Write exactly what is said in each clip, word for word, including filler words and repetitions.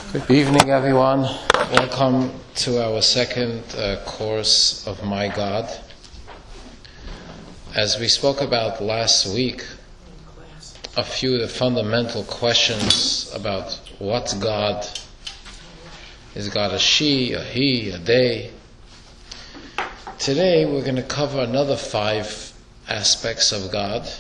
Good evening, everyone. Welcome to our second uh, course of My God. As we spoke about last week, a few of the fundamental questions about what's God. Is God a she, a he, a they? Today we're going to cover another five aspects of God.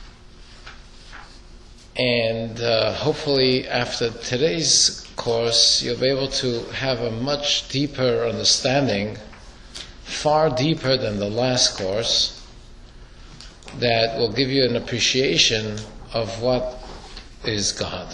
And uh, hopefully after today's course you'll be able to have a much deeper understanding, far deeper than the last course, that will give you an appreciation of what is God.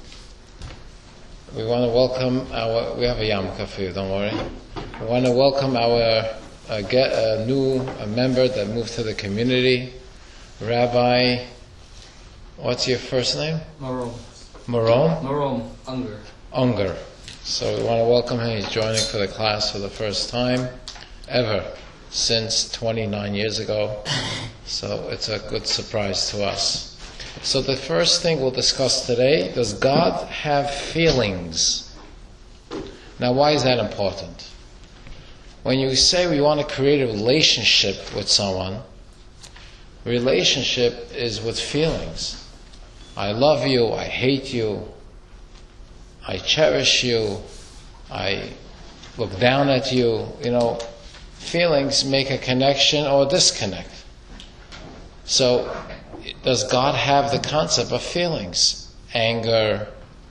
We want to welcome our, we have a yarmulke for you, don't worry. We want to welcome our uh, get, uh, new uh, member that moved to the community, Rabbi, what's your first name? Marom. Marom? Marom Unger. Unger. So we want to welcome him. He's joining for the class for the first time ever since twenty-nine years ago. So it's a good surprise to us. So the first thing we'll discuss today, does God have feelings? Now why is that important? When you say we want to create a relationship with someone, relationship is with feelings. I love you, I hate you, I cherish you, I look down at you. You know, feelings make a connection or a disconnect. So, does God have the concept of feelings? Anger.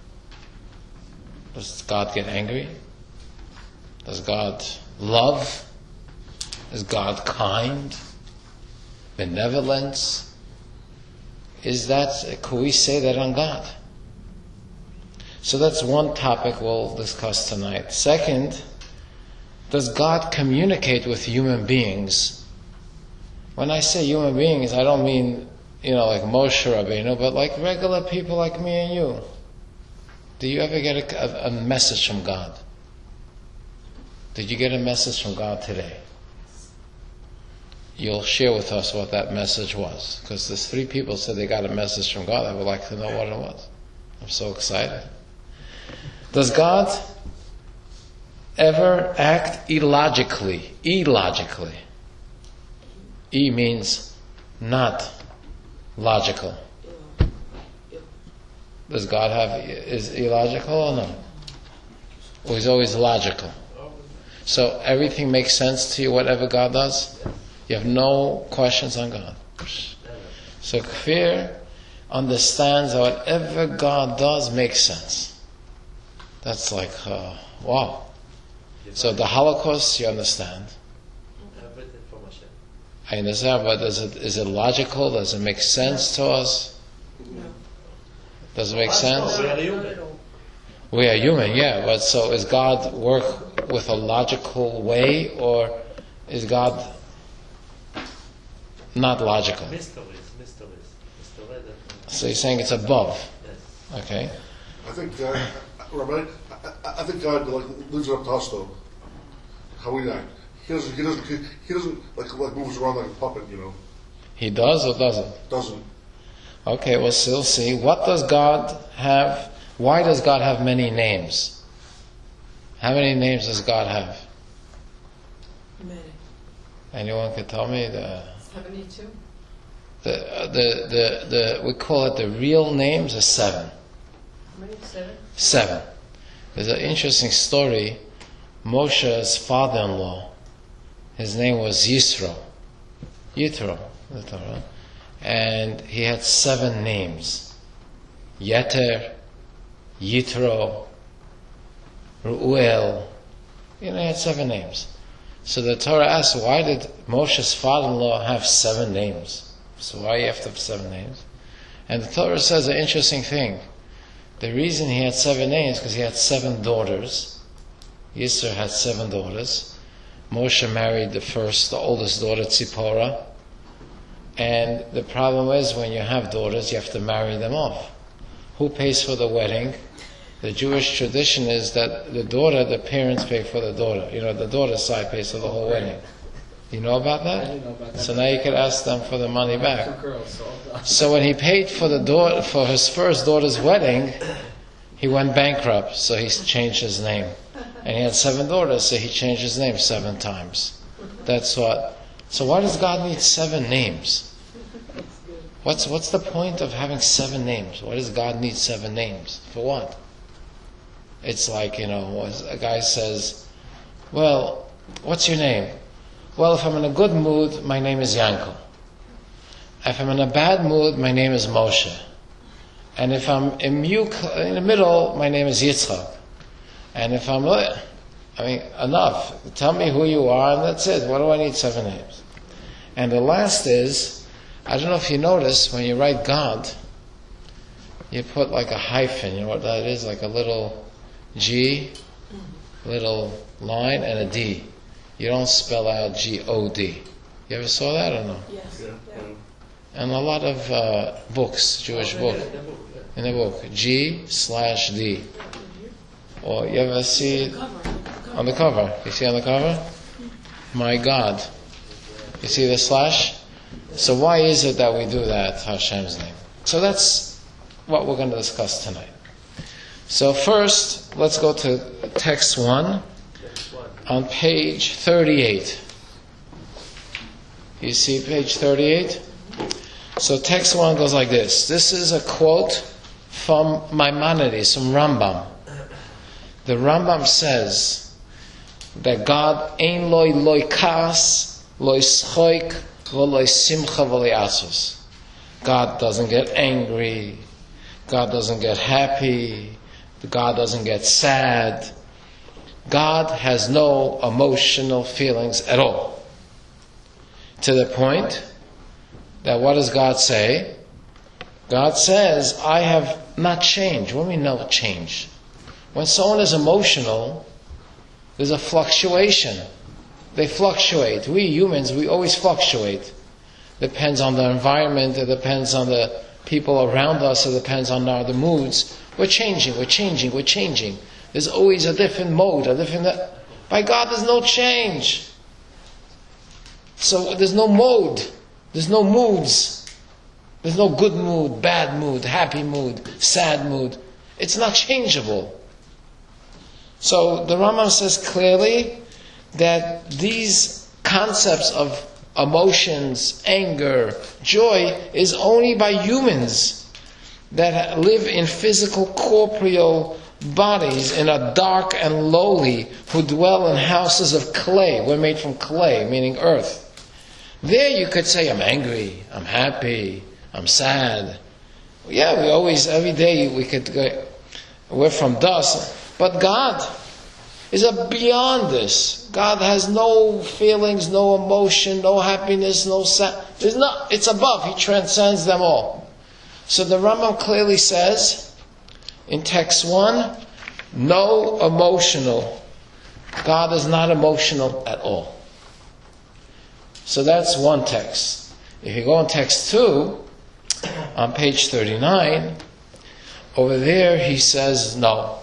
Does God get angry? Does God love? Is God kind? Benevolence? Is that, could we say that on God? So that's one topic we'll discuss tonight. Second, does God communicate with human beings? When I say human beings, I don't mean, you know, like Moshe Rabbeinu, but like regular people like me and you. Do you ever get a, a, a message from God? Did you get a message from God today? You'll share with us what that message was, because there's three people said they got a message from God. I would like to know what it was. I'm so excited. Does God ever act illogically? Illogically. E means not logical. Does God have, is illogical or no? Or he's always logical? So everything makes sense to you, whatever God does? You have no questions on God. So Kfir understands that whatever God does makes sense. That's like, uh, wow. So the Holocaust, you understand. I understand, but is it, is it logical? Does it make sense to us? Does it make sense? We are human, yeah, but so is God work with a logical way, or is God not logical? So you're saying it's above. Okay. I think, uh, Rabbi, I, I think God like leaves it up to us though. How we act. He doesn't. He doesn't. He, he doesn't like like moves around like a puppet. You know. He does or doesn't? Doesn't. Okay. We'll still see. What does God have? Why does God have many names? How many names does God have? Many. Anyone can tell me the. Seventy-two. The, uh, the the the we call it the real names are seven. How many? Seven? Seven. There's an interesting story. Moshe's father-in-law, his name was Yisro, Yitro, and he had seven names: Yeter, Yitro, Ruel. You know, he had seven names. So the Torah asks, why did Moshe's father-in-law have seven names? So why do you have to have seven names? And the Torah says an interesting thing. The reason he had seven names is because he had seven daughters. Yisro had seven daughters. Moshe married the first, the oldest daughter, Tzipporah. And the problem is, when you have daughters, you have to marry them off. Who pays for the wedding? The Jewish tradition is that the daughter, the parents pay for the daughter. You know, the daughter's side pays for the whole wedding. You know about that? I didn't know about that. So now you could ask them for the money back. Two girls, so So when he paid for the daughter, for his first daughter's wedding, He went bankrupt, so he changed his name. And he had seven daughters, so he changed his name seven times. That's what. So why does God need seven names? What's what's the point of having seven names? Why does God need seven names? For what? It's like, you know, a guy says, well, what's your name? Well, if I'm in a good mood, my name is Yankel. If I'm in a bad mood, my name is Moshe. And if I'm in, in the middle, my name is Yitzchak. And if I'm, I mean, enough. Tell me who you are, and that's it. What do I need seven names? And the last is, I don't know if you notice, when you write God, you put like a hyphen. You know what that is? Like a little G, little line, and a D. You don't spell out G O D. You ever saw that or no? Yes. Yeah. Yeah. And a lot of uh, books, Jewish book, in the book, G slash D. Or you ever see it on the cover? You see on the cover? My God. You see the slash? So why is it that we do that, Hashem's name? So that's what we're going to discuss tonight. So first, let's go to text one on page thirty-eight. You see page thirty-eight? So text one goes like this. This is a quote from Maimonides, from Rambam. The Rambam says that God ein loy loy kas, loy schoik, v'loy simcha v'loy atzos. God doesn't get angry. God doesn't get happy. God doesn't get sad. God has no emotional feelings at all. To the point that what does God say? God says, I have not changed. What do we mean no change? When someone is emotional, there's a fluctuation. They fluctuate. We humans, we always fluctuate. Depends on the environment, it depends on the people around us, it depends on our the moods. We're changing, we're changing, we're changing. There's always a different mode, a different... By God, there's no change. So there's no mode. There's no moods. There's no good mood, bad mood, happy mood, sad mood. It's not changeable. So the Rambam says clearly that these concepts of emotions, anger, joy is only by humans that live in physical, corporeal bodies in a dark and lowly, who dwell in houses of clay. We're made from clay, meaning earth. There you could say, I'm angry, I'm happy, I'm sad. Yeah, we always, every day we could go, we're from dust. But God is a beyond this. God has no feelings, no emotion, no happiness, no sad. There's not, it's above. He transcends them all. So the Rambam clearly says, in text one, no emotional. God is not emotional at all. So that's one text. If you go in text two, on page thirty-nine, over there he says no.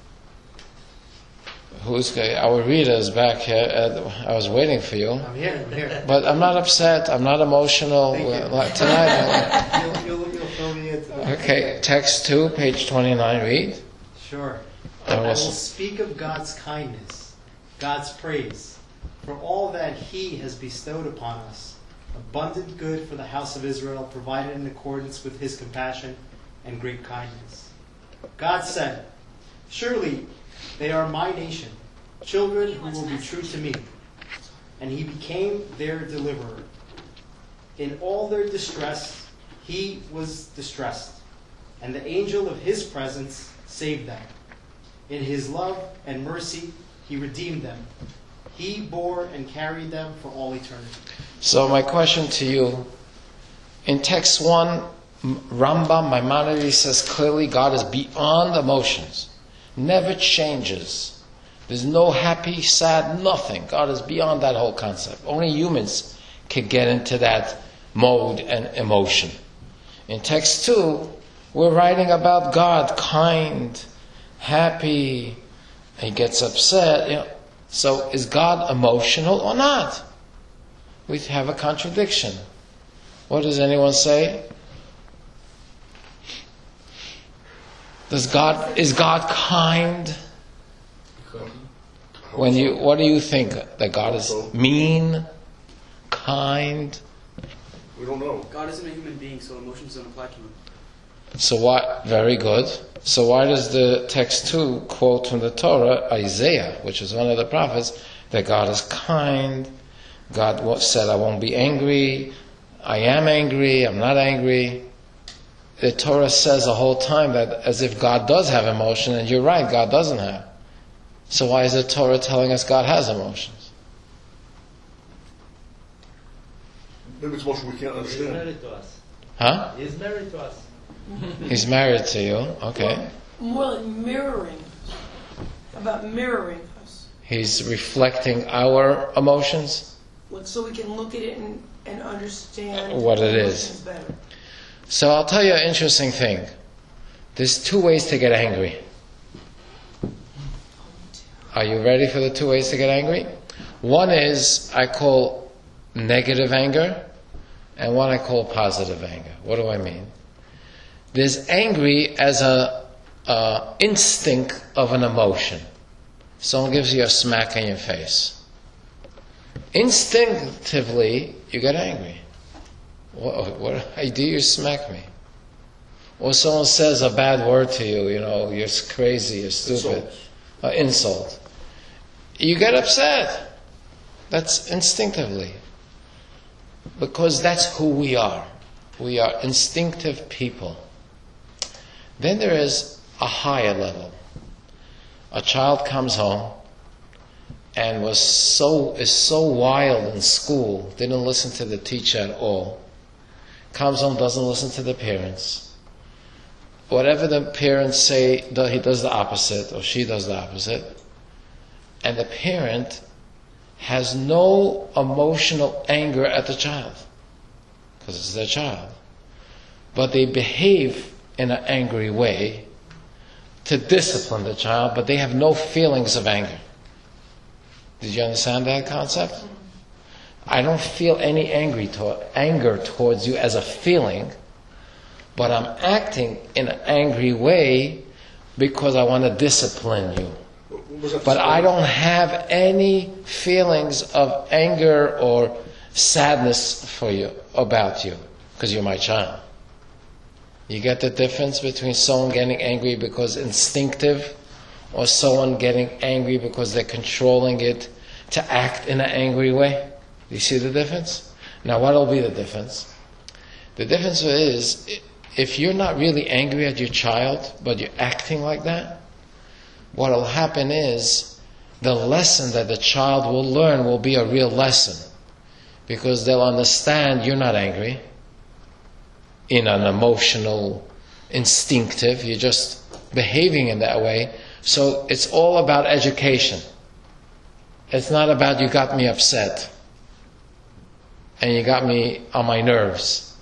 Who's our reader is back here. I was waiting for you. I'm here. I'm here. But I'm not upset. I'm not emotional Thank tonight. you'll, you'll, you'll fill me in. Okay, text two, page twenty-nine. Read. Sure. I I will will- speak of God's kindness, God's praise, for all that He has bestowed upon us, abundant good for the house of Israel, provided in accordance with His compassion and great kindness. God said, surely they are my nation, children who will be true to me. And He became their deliverer. In all their distress, He was distressed, and the angel of His presence saved them. In His love and mercy, He redeemed them. He bore and carried them for all eternity. So my question to you, in text one, Rambam Maimonides says clearly God is beyond emotions. Never changes. There's no happy, sad, nothing. God is beyond that whole concept. Only humans can get into that mode and emotion. In text two, we're writing about God, kind, happy, he gets upset. You know. So is God emotional or not? We have a contradiction. What does anyone say? The Does God, is God kind? When you, what do you think? That God is mean, kind? We don't know. God isn't a human being, so emotions don't apply to him. So why, very good. So why does the text two quote from the Torah, Isaiah, which is one of the prophets, that God is kind, God said, I won't be angry, I am angry, I'm not angry. The Torah says the whole time that as if God does have emotion, and you're right, God doesn't have. So why is the Torah telling us God has emotions? Maybe it's emotion we can't He's understand. married to us. Huh? He's married to us. He's married to you, okay. More like mirroring. About mirroring us. He's reflecting our emotions. Like, so we can look at it and, and understand What it the is. emotions better. So I'll tell you an interesting thing. There's two ways to get angry. Are you ready for the two ways to get angry? One is I call negative anger, and one I call positive anger. What do I mean? There's angry as a, a instinct of an emotion. Someone gives you a smack in your face. Instinctively, you get angry. What, what, how do you smack me? Or someone says a bad word to you, you know, you're crazy, you're stupid. Insult. Uh, insult. You get upset. That's instinctively. Because that's who we are. We are instinctive people. Then there is a higher level. A child comes home and was so is so wild in school, didn't listen to the teacher at all. Comes home, doesn't listen to the parents. Whatever the parents say, he does the opposite, or she does the opposite. And the parent has no emotional anger at the child, because it's their child. But they behave in an angry way to discipline the child, but they have no feelings of anger. Did you understand that concept? I don't feel any angry to- anger towards you as a feeling, but I'm acting in an angry way because I want to discipline you. What was that But I story? don't have any feelings of anger or sadness for you, about you, because you're my child. You get the difference between someone getting angry because instinctive, or someone getting angry because they're controlling it to act in an angry way? Do you see the difference? Now, what will be the difference? The difference is, if you're not really angry at your child, but you're acting like that, what will happen is the lesson that the child will learn will be a real lesson, because they'll understand you're not angry in an emotional, instinctive, you're just behaving in that way. So it's all about education. It's not about you got me upset and you got me on my nerves.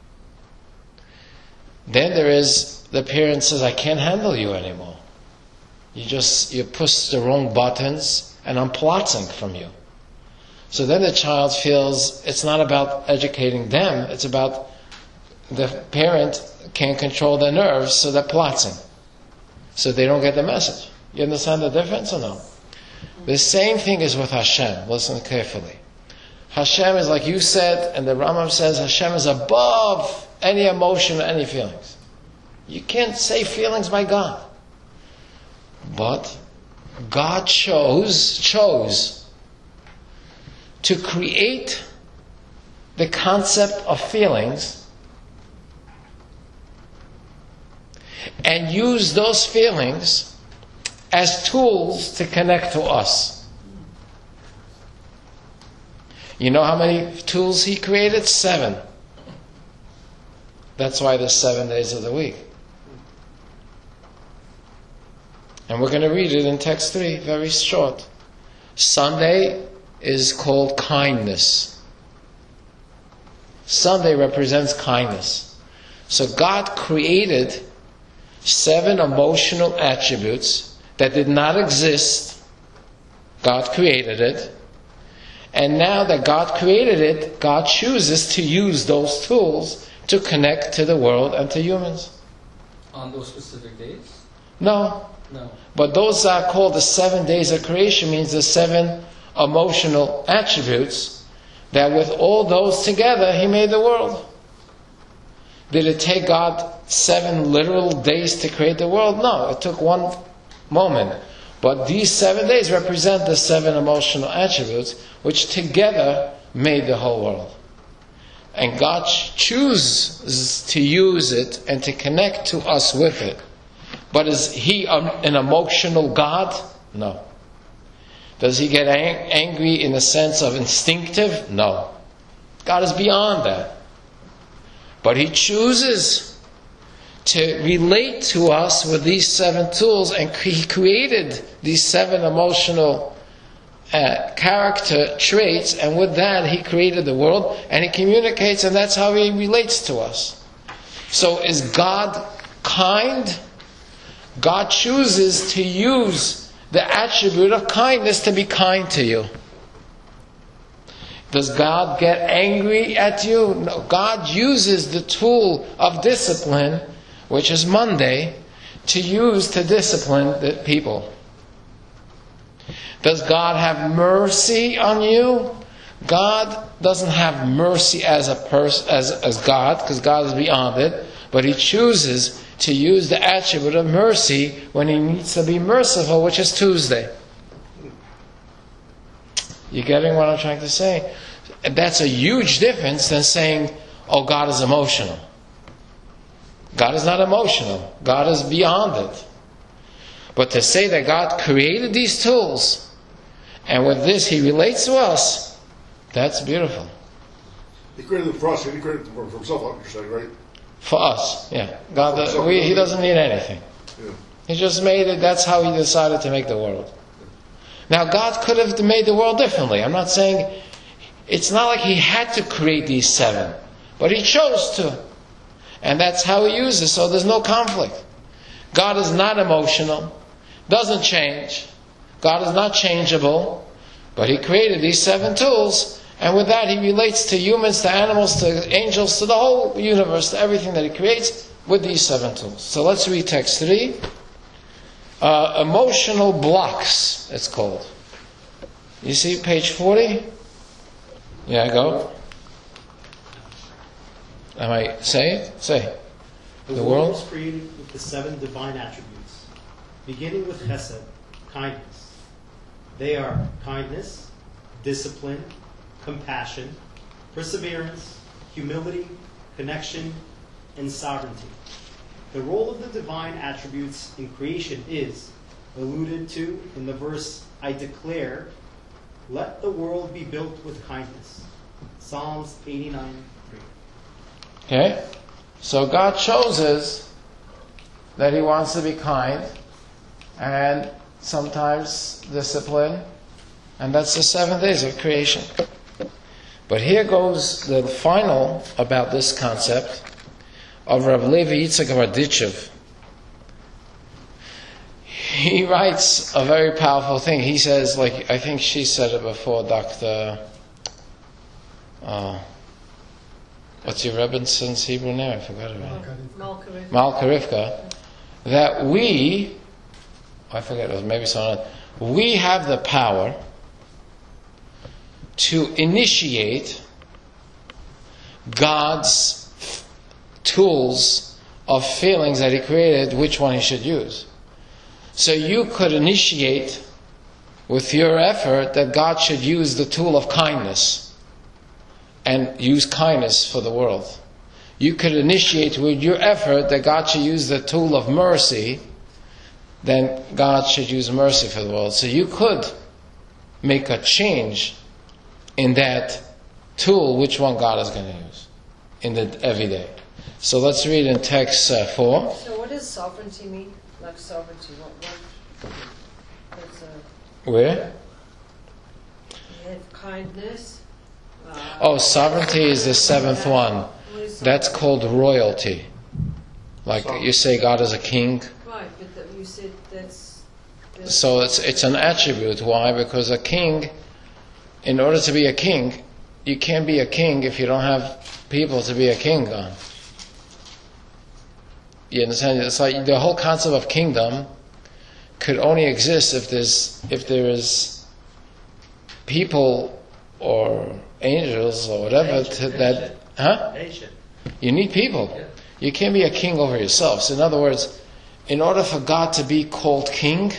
Then there is the parent says, I can't handle you anymore. You just, you push the wrong buttons and I'm plotting from you. So then the child feels it's not about educating them, it's about the parent can't control their nerves, so they're plotting. So they don't get the message. You understand the difference or no? The same thing is with Hashem. Listen carefully. Hashem is like you said, and the Rambam says Hashem is above any emotion or any feelings. You can't say feelings by God. But God chose, chose to create the concept of feelings and use those feelings as tools to connect to us. You know how many tools He created? Seven. That's why there's seven days of the week. And we're going to read it in text three, very short. Sunday is called kindness. Sunday represents kindness. So God created seven emotional attributes that did not exist. God created it. And now that God created it, God chooses to use those tools to connect to the world and to humans. On those specific days? No. No. But those are called the seven days of creation, means the seven emotional attributes that with all those together He made the world. Did it take God seven literal days to create the world? No, it took one moment. But these seven days represent the seven emotional attributes which together made the whole world. And God chooses to use it and to connect to us with it. But is He an emotional God? No. Does He get ang- angry in the sense of instinctive? No. God is beyond that. But He chooses to relate to us with these seven tools, and He created these seven emotional uh, character traits, and with that He created the world, and He communicates, and that's how He relates to us. So is God kind? God chooses to use the attribute of kindness to be kind to you. Does God get angry at you? No. God uses the tool of discipline, which is Monday, to use to discipline the people. Does God have mercy on you? God doesn't have mercy as a person, as, as God, because God is beyond it, but He chooses to use the attribute of mercy when He needs to be merciful, which is Tuesday. You getting what I'm trying to say? That's a huge difference than saying, oh, God is emotional. God is not emotional. God is beyond it. But to say that God created these tools, and with this He relates to us, that's beautiful. He created them for us, and He created them for Himself, you're saying, right? For us, yeah. God, does, we, He doesn't need anything. Yeah. He just made it. That's how He decided to make the world. Now, God could have made the world differently. I'm not saying... It's not like He had to create these seven. But He chose to. And that's how He uses, so there's no conflict. God is not emotional. Doesn't change. God is not changeable. But He created these seven tools. And with that He relates to humans, to animals, to angels, to the whole universe, to everything that He creates with these seven tools. So let's read text three. Uh, emotional blocks, it's called. You see page forty? Yeah, go. Am I say it? Say. The, The world world? was created with the seven divine attributes, beginning with Chesed, kindness. They are kindness, discipline, compassion, perseverance, humility, connection, and sovereignty. The role of the divine attributes in creation is alluded to in the verse, I declare, let the world be built with kindness. Psalms eighty-nine three. Okay? So God chooses that He wants to be kind and sometimes discipline, and that's the seven days of creation. But here goes the final about this concept of Rav Levi Yitzchak Berditchev. He writes a very powerful thing. He says, like, I think she said it before, Doctor Uh, what's your Rebinson's Hebrew name? I forgot it. Malka. Malka Rivka. That we, I forget, it was maybe someone else, we have the power to initiate God's tools of feelings that He created, which one He should use. So you could initiate with your effort that God should use the tool of kindness and use kindness for the world. You could initiate with your effort that God should use the tool of mercy, then God should use mercy for the world. So you could make a change in that tool, which one God is going to use in the everyday. So let's read in text uh, four. So what does sovereignty mean? Like sovereignty, what? what what's a, Where? you have kindness. Uh, Oh, sovereignty is the seventh one. what is That's sovereignty? called royalty. Like you say God is a king. Right, but that you said that's. that's So it's it's an attribute. Why? Because a king, in order to be a king, you can't be a king if you don't have people to be a king on. You understand? It's like the whole concept of kingdom could only exist if there's if there is people or angels or whatever to, that, huh? Nation. You need people. Yeah. You can't be a king over yourself. So in other words, in order for God to be called king,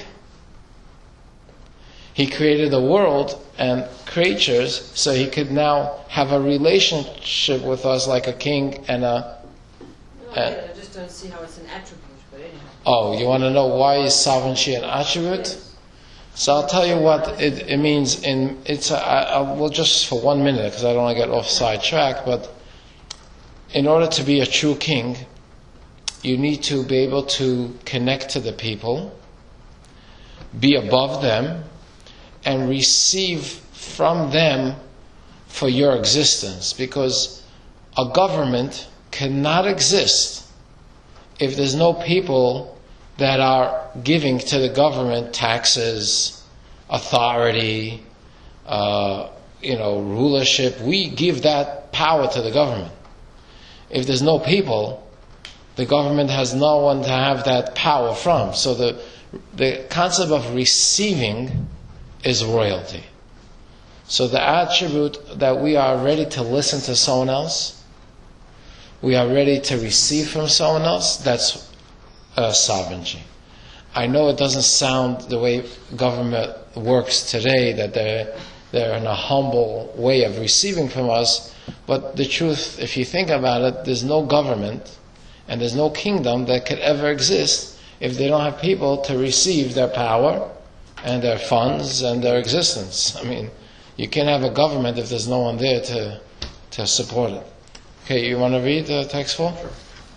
He created the world and creatures so He could now have a relationship with us like a king and a... No, I I just don't see how it's an attribute, but anyhow. Oh, you want to know why is sovereignty an attribute? Yes. So I'll tell you what it, it means in... It's a, I, I, well, just for one minute, because I don't want to get off sidetrack, but in order to be a true king, you need to be able to connect to the people, be above them, and receive from them for your existence. Because a government cannot exist if there's no people that are giving to the government taxes, authority, uh, you know, rulership. We give that power to the government. If there's no people, the government has no one to have that power from. So the the concept of receiving is royalty. So the attribute that we are ready to listen to someone else, we are ready to receive from someone else, that's uh, sovereignty. I know it doesn't sound the way government works today, that they're, they're in a humble way of receiving from us, but the truth, if you think about it, there's no government and there's no kingdom that could ever exist if they don't have people to receive their power and their funds and their existence. I mean, you can't have a government if there's no one there to to support it. Okay, you want to read the text, Paul? Sure.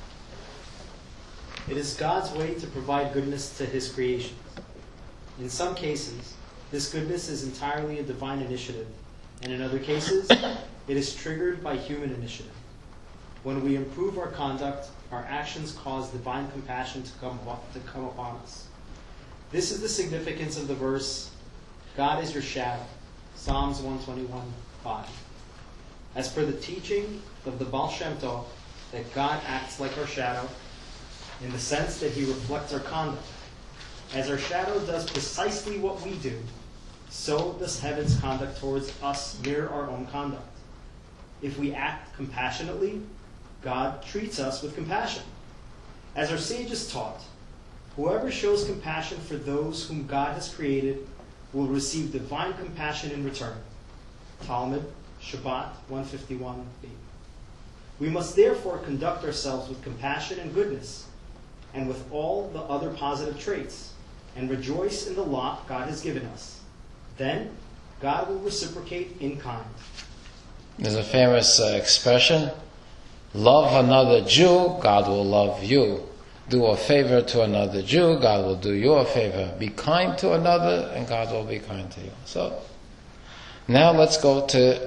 It is God's way to provide goodness to His creation. In some cases, this goodness is entirely a divine initiative, and in other cases, it is triggered by human initiative. When we improve our conduct, our actions cause divine compassion to come up, to come upon us. This is the significance of the verse, God is your shadow, Psalms one twenty-one, five. As per the teaching of the Baal Shem Tov, that God acts like our shadow, in the sense that He reflects our conduct. As our shadow does precisely what we do, so does heaven's conduct towards us mirror our own conduct. If we act compassionately, God treats us with compassion. As our sages taught, whoever shows compassion for those whom God has created will receive divine compassion in return. Talmud, Shabbat one fifty-one b. We must therefore conduct ourselves with compassion and goodness, and with all the other positive traits, and rejoice in the lot God has given us. Then God will reciprocate in kind. There's a famous uh, expression, love another Jew, God will love you. Do a favor to another Jew, God will do you a favor. Be kind to another, and God will be kind to you. So, now let's go to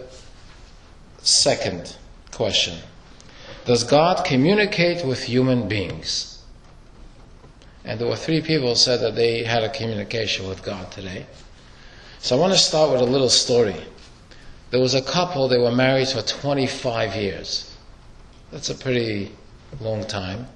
second question. Does God communicate with human beings? And there were three people who said that they had a communication with God today. So I want to start with a little story. There was a couple, they were married for twenty-five years. That's a pretty long time.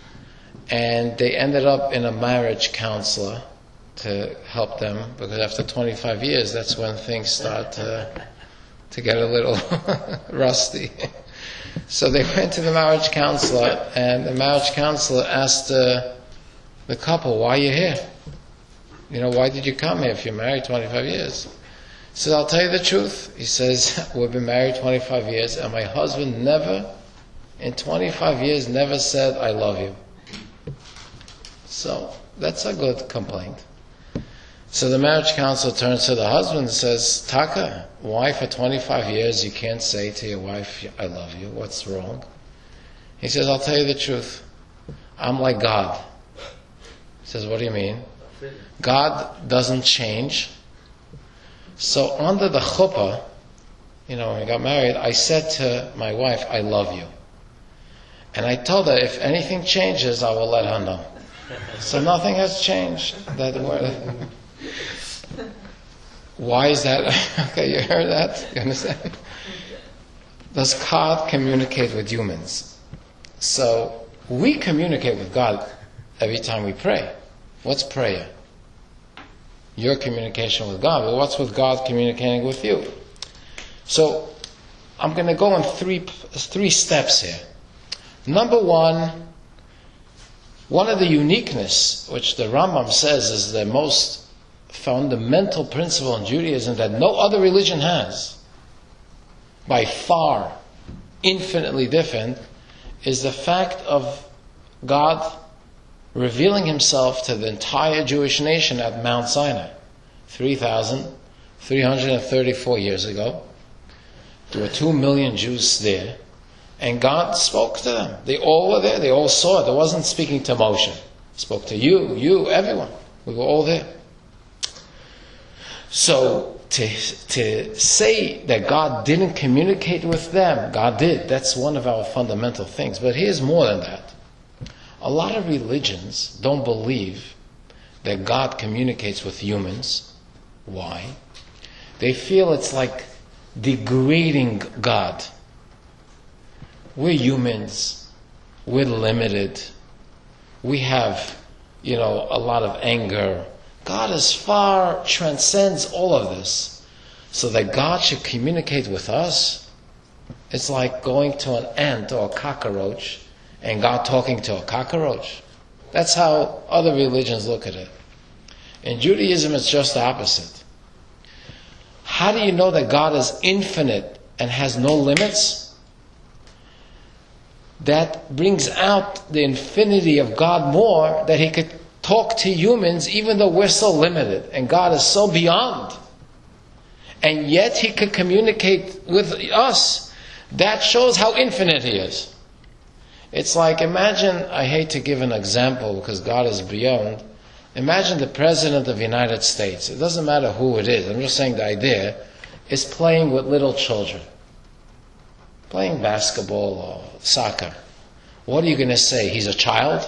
And they ended up in a marriage counselor to help them, because after twenty-five years, that's when things start to, to get a little rusty. So they went to the marriage counselor, and the marriage counselor asked uh, the couple, why are you here? You know, why did you come here if you're married twenty-five years? He says, I'll tell you the truth. He says, we've been married twenty-five years, and my husband never, in twenty-five years, never said, I love you. So, that's a good complaint. So the marriage counselor turns to the husband and says, Taka, why for twenty-five years you can't say to your wife, I love you? What's wrong? He says, I'll tell you the truth. I'm like God. He says, what do you mean? God doesn't change. So under the chuppah, you know, when we got married, I said to my wife, I love you. And I told her, if anything changes, I will let her know. So nothing has changed. That word. Why is that? Okay, you heard that? You understand? Does God communicate with humans? So we communicate with God every time we pray. What's prayer? Your communication with God. But what's with God communicating with you? So, I'm going to go in three, three steps here. Number one, one of the uniqueness, which the Rambam says is the most fundamental principle in Judaism that no other religion has, by far, infinitely different, is the fact of God revealing Himself to the entire Jewish nation at Mount Sinai, three thousand three hundred thirty-four years ago. There were two million Jews there, and God spoke to them. They all were there. They all saw it. It wasn't speaking to Moshe. It spoke to you, you, everyone. We were all there. So, to, to say that God didn't communicate with them, God did. That's one of our fundamental things. But here's more than that. A lot of religions don't believe that God communicates with humans. Why? They feel it's like degrading God. We're humans. We're limited. We have, you know, a lot of anger. God is far, transcends all of this. So that God should communicate with us, it's like going to an ant or a cockroach and God talking to a cockroach. That's how other religions look at it. In Judaism, it's just the opposite. How do you know that God is infinite and has no limits? That brings out the infinity of God more, that He could talk to humans even though we're so limited and God is so beyond. And yet He could communicate with us. That shows how infinite He is. It's like, imagine, I hate to give an example because God is beyond. Imagine the President of the United States. It doesn't matter who it is. I'm just saying the idea is playing with little children. Playing basketball or soccer. What are you going to say? He's a child?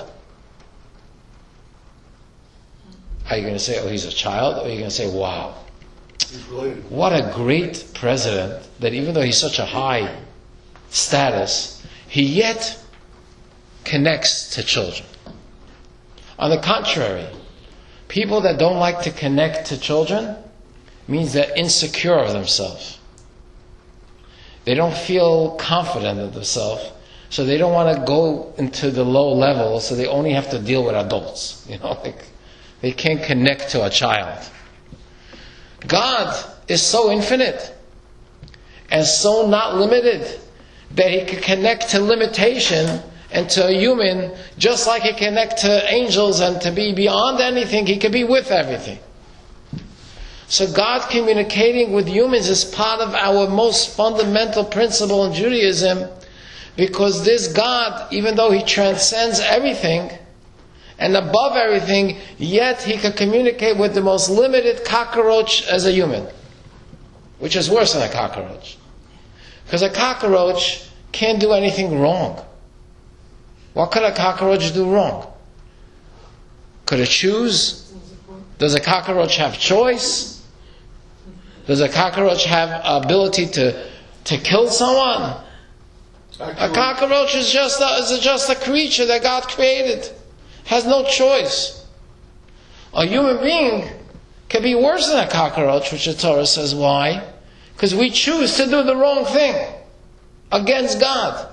Are you going to say, oh, he's a child? Or are you going to say, wow? What a great president that even though he's such a high status, he yet connects to children. On the contrary, people that don't like to connect to children means they're insecure of themselves. They don't feel confident of themselves, so they don't want to go into the low level, so they only have to deal with adults. You know, like they can't connect to a child. God is so infinite and so not limited that He can connect to limitation and to a human just like He can connect to angels, and to be beyond anything, He can be with everything. So God communicating with humans is part of our most fundamental principle in Judaism, because this God, even though He transcends everything and above everything, yet He can communicate with the most limited cockroach as a human, which is worse than a cockroach. Because a cockroach can't do anything wrong. What could a cockroach do wrong? Could it choose? Does a cockroach have choice? Does a cockroach have ability to, to kill someone? A cockroach is just a, is just a creature that God created. Has no choice. A human being can be worse than a cockroach, which the Torah says. Why? Because we choose to do the wrong thing against God.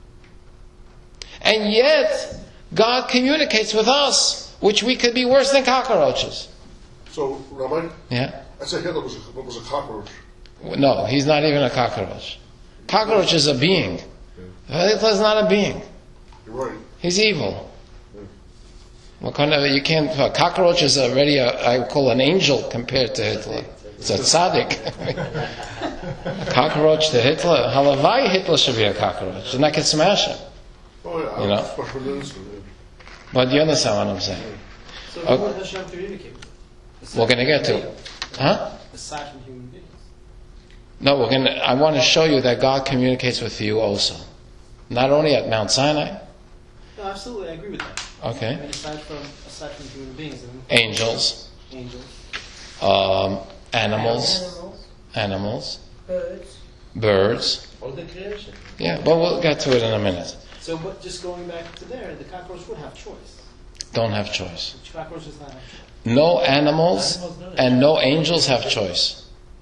And yet, God communicates with us, which we could be worse than cockroaches. So, Rabbi? Yeah? I said Hitler was a, was a cockroach. No, he's not even a cockroach. Cockroach is a being. Hitler's not a being. You're right. He's evil. What kind of, you can't, a cockroach is already, a, I would call an angel compared to Hitler. It's a tzaddik. A cockroach to Hitler. Halavai, Hitler should be a cockroach. And I could smash him. Oh, yeah. You know? But you understand what I'm saying. So Okay. who would Hashem communicate with? We're going to get to it. Huh? Aside from human beings. No, we're going to, I want to show you that God communicates with you also. Not only at Mount Sinai. No, absolutely, I agree with that. Okay. I mean, aside from aside from human beings, I mean, Angels. angels, Um, animals. Animals, Animals. birds. Birds. All the creation. Yeah, but we'll get to it in a minute. So, but just going back to there, the cockroach would have choice. Don't have choice. The cockroach does not have choice. No animals and no angels have choice.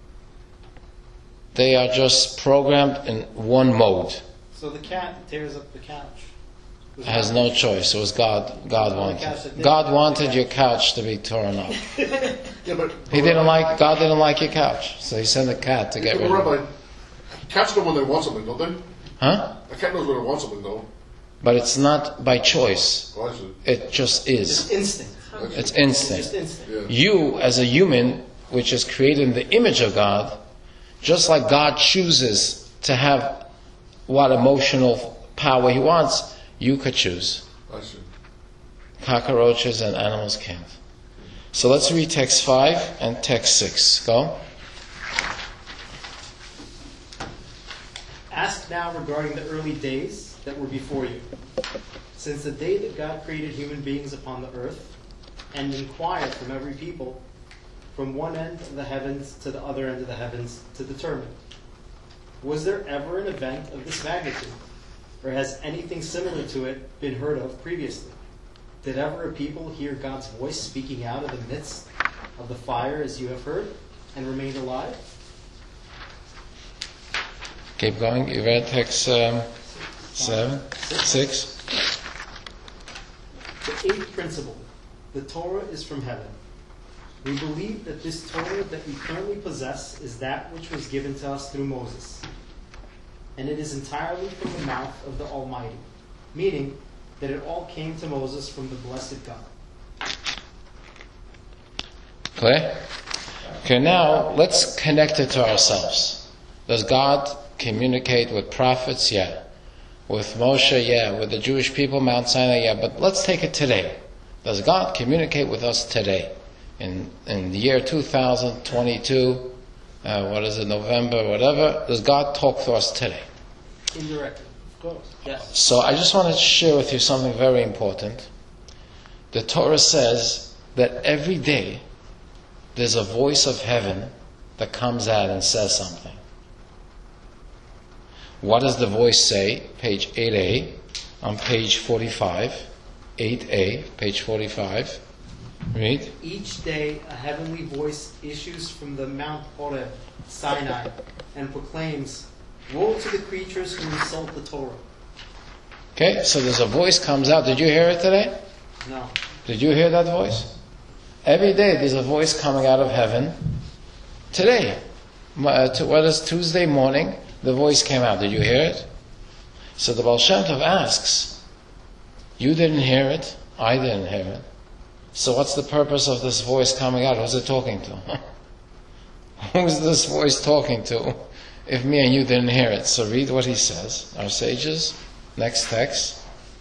They are just programmed in one mode. So the cat tears up the couch. It has no choice. It was God. God wanted. God wanted your couch to be torn up. Yeah, but He didn't like. God didn't like your couch, so He sent a cat to get Yeah, rid but of it. Rabbi, cats know when they want something, don't they? Huh? A cat knows when they want something, though. But it's not by choice. Oh, I see. It just is. It's instinct. It's It's instinct. just instinct. Yeah. You, as a human, which is created in the image of God, just like God chooses to have what emotional power He wants, you could choose. I see. Cockroaches and animals can't. So let's read text five and text six. Go. Ask now regarding the early days that were before you, since the day that God created human beings upon the earth, and inquire from every people, from one end of the heavens to the other end of the heavens, to determine, was there ever an event of this magnitude, or has anything similar to it been heard of previously? Did ever a people hear God's voice speaking out of the midst of the fire as you have heard, and remained alive? Keep going. You read text um, seven, six. The eighth principle, the Torah is from heaven. We believe that this Torah that we currently possess is that which was given to us through Moses. And it is entirely from the mouth of the Almighty, meaning that it all came to Moses from the blessed God. Clear? Okay, now let's connect it to ourselves. Does God communicate with prophets? Yeah. With Moshe? Yeah. With the Jewish people, Mount Sinai? Yeah. But let's take it today. Does God communicate with us today? In in the year two thousand twenty-two, uh, what is it, November, whatever, does God talk to us today? Indirectly, of course. Yes. So I just want to share with you something very important. The Torah says that every day there's a voice of heaven that comes out and says something. What does the voice say? Page eight A, on page forty-five. eight A, page forty-five. Read. Each day a heavenly voice issues from the Mount Horeb, Sinai, and proclaims, "Woe to the creatures who insult the Torah." Okay, so there's a voice comes out. Did you hear it today? No. Did you hear that voice? Every day there's a voice coming out of heaven. Today, uh, to, what is Tuesday morning, the voice came out. Did you hear it? So the Baal Shem Tov asks, you didn't hear it, I didn't hear it. So what's the purpose of this voice coming out? Who's it talking to? Who's this voice talking to if me and you didn't hear it? So read what he says. Our sages, next text.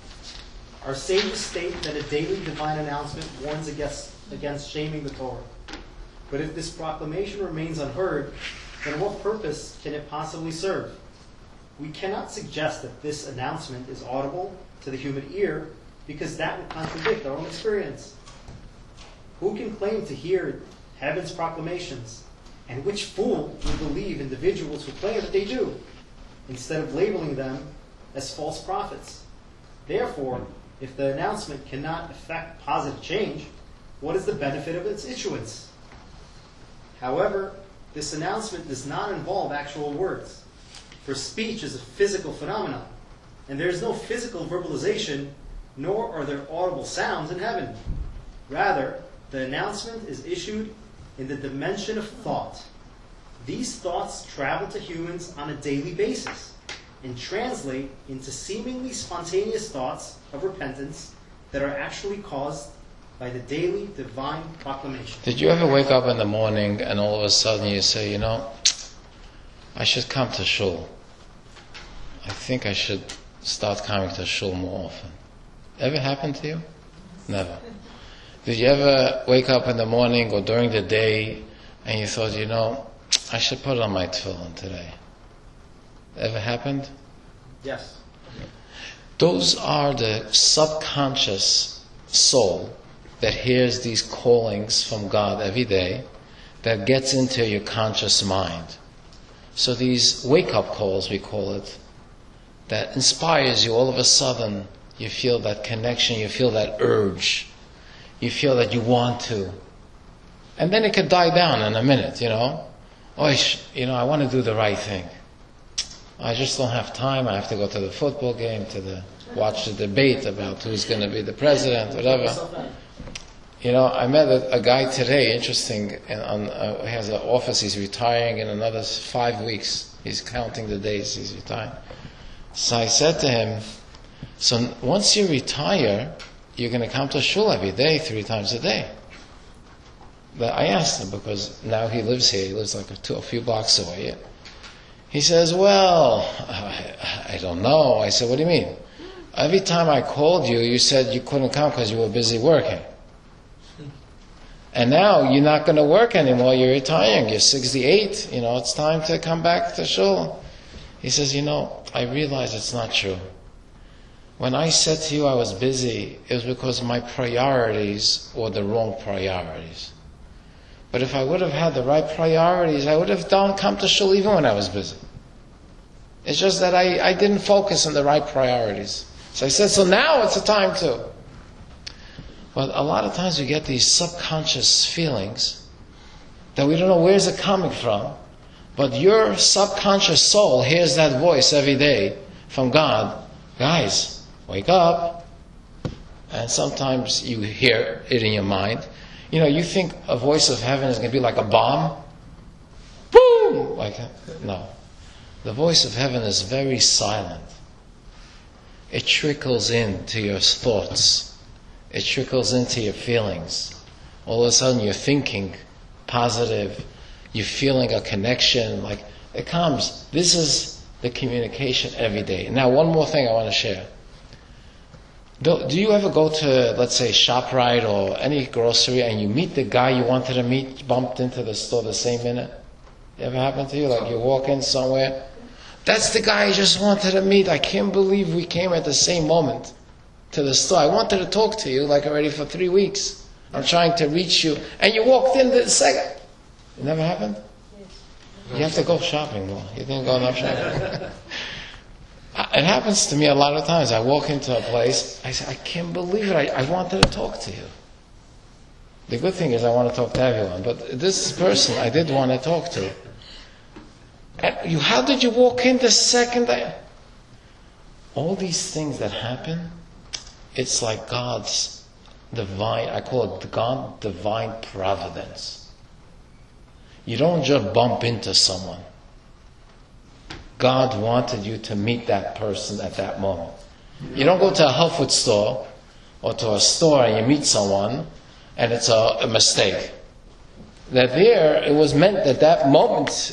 Our sages state that a daily divine announcement warns against, against shaming the Torah. But if this proclamation remains unheard, then what purpose can it possibly serve? We cannot suggest that this announcement is audible to the human ear, because that would contradict our own experience. Who can claim to hear heaven's proclamations? And which fool would believe individuals who claim that they do, instead of labeling them as false prophets? Therefore, if the announcement cannot effect positive change, what is the benefit of its issuance? However, this announcement does not involve actual words, for speech is a physical phenomenon, and there is no physical verbalization, nor are there audible sounds in heaven. Rather, the announcement is issued in the dimension of thought. These thoughts travel to humans on a daily basis and translate into seemingly spontaneous thoughts of repentance that are actually caused by the daily divine proclamation. Did you ever wake up in the morning and all of a sudden you say, you know, I should come to shul. I think I should start coming to shul more often. Ever happened to you? Never. Did you ever wake up in the morning or during the day and you thought, you know, I should put on my tefillin today? Ever happened? Yes. Those are the subconscious soul that hears these callings from God every day, that gets into your conscious mind. So these wake-up calls, we call it, that inspires you. All of a sudden, you feel that connection, you feel that urge, you feel that you want to. And then it could die down in a minute, you know. Oh, you know, I want to do the right thing. I just don't have time. I have to go to the football game, to the watch the debate about who's going to be the president, whatever. You know, I met a, a guy today, interesting, and on, uh, he has an office, he's retiring in another five weeks. He's counting the days he's retiring. So I said to him, so once you retire, you're going to come to shul every day, three times a day. But I asked him, because now he lives here, he lives like a, two, a few blocks away. He says, well, I, I don't know. I said, what do you mean? Every time I called you, you said you couldn't come because you were busy working. And now you're not going to work anymore, you're retiring, you're sixty-eight, you know, it's time to come back to shul. He says, you know, I realize it's not true. When I said to you I was busy, it was because my priorities were the wrong priorities. But if I would have had the right priorities, I would have done come to shul even when I was busy. It's just that I, I didn't focus on the right priorities. So I said, so now it's the time to. But a lot of times we get these subconscious feelings that we don't know where's it coming from. But your subconscious soul hears that voice every day from God. Guys, wake up. And sometimes you hear it in your mind. You know, you think a voice of heaven is going to be like a bomb. Boom! Like a, no. The voice of heaven is very silent. It trickles into your thoughts. It trickles into your feelings. All of a sudden you're thinking positive. You're feeling a connection. Like it comes. This is the communication every day. Now one more thing I want to share. Do, do you ever go to, let's say, ShopRite or any grocery and you meet the guy you wanted to meet, bumped into the store the same minute? It ever happened to you? Like you walk in somewhere, that's the guy I just wanted to meet. I can't believe we came at the same moment to the store. I wanted to talk to you like already for three weeks. I'm trying to reach you. And you walked in the second. It never happened? You have to go shopping more. You didn't go enough shopping. It happens to me a lot of times. I walk into a place, I say, I can't believe it. I, I wanted to talk to you. The good thing is I want to talk to everyone. But this person I did want to talk to. And you, how did you walk in the second day? All these things that happen, it's like God's divine, I call it God divine providence. You don't just bump into someone. God wanted you to meet that person at that moment. You don't go to a health food store or to a store and you meet someone and it's a, a mistake. That there, it was meant at that moment.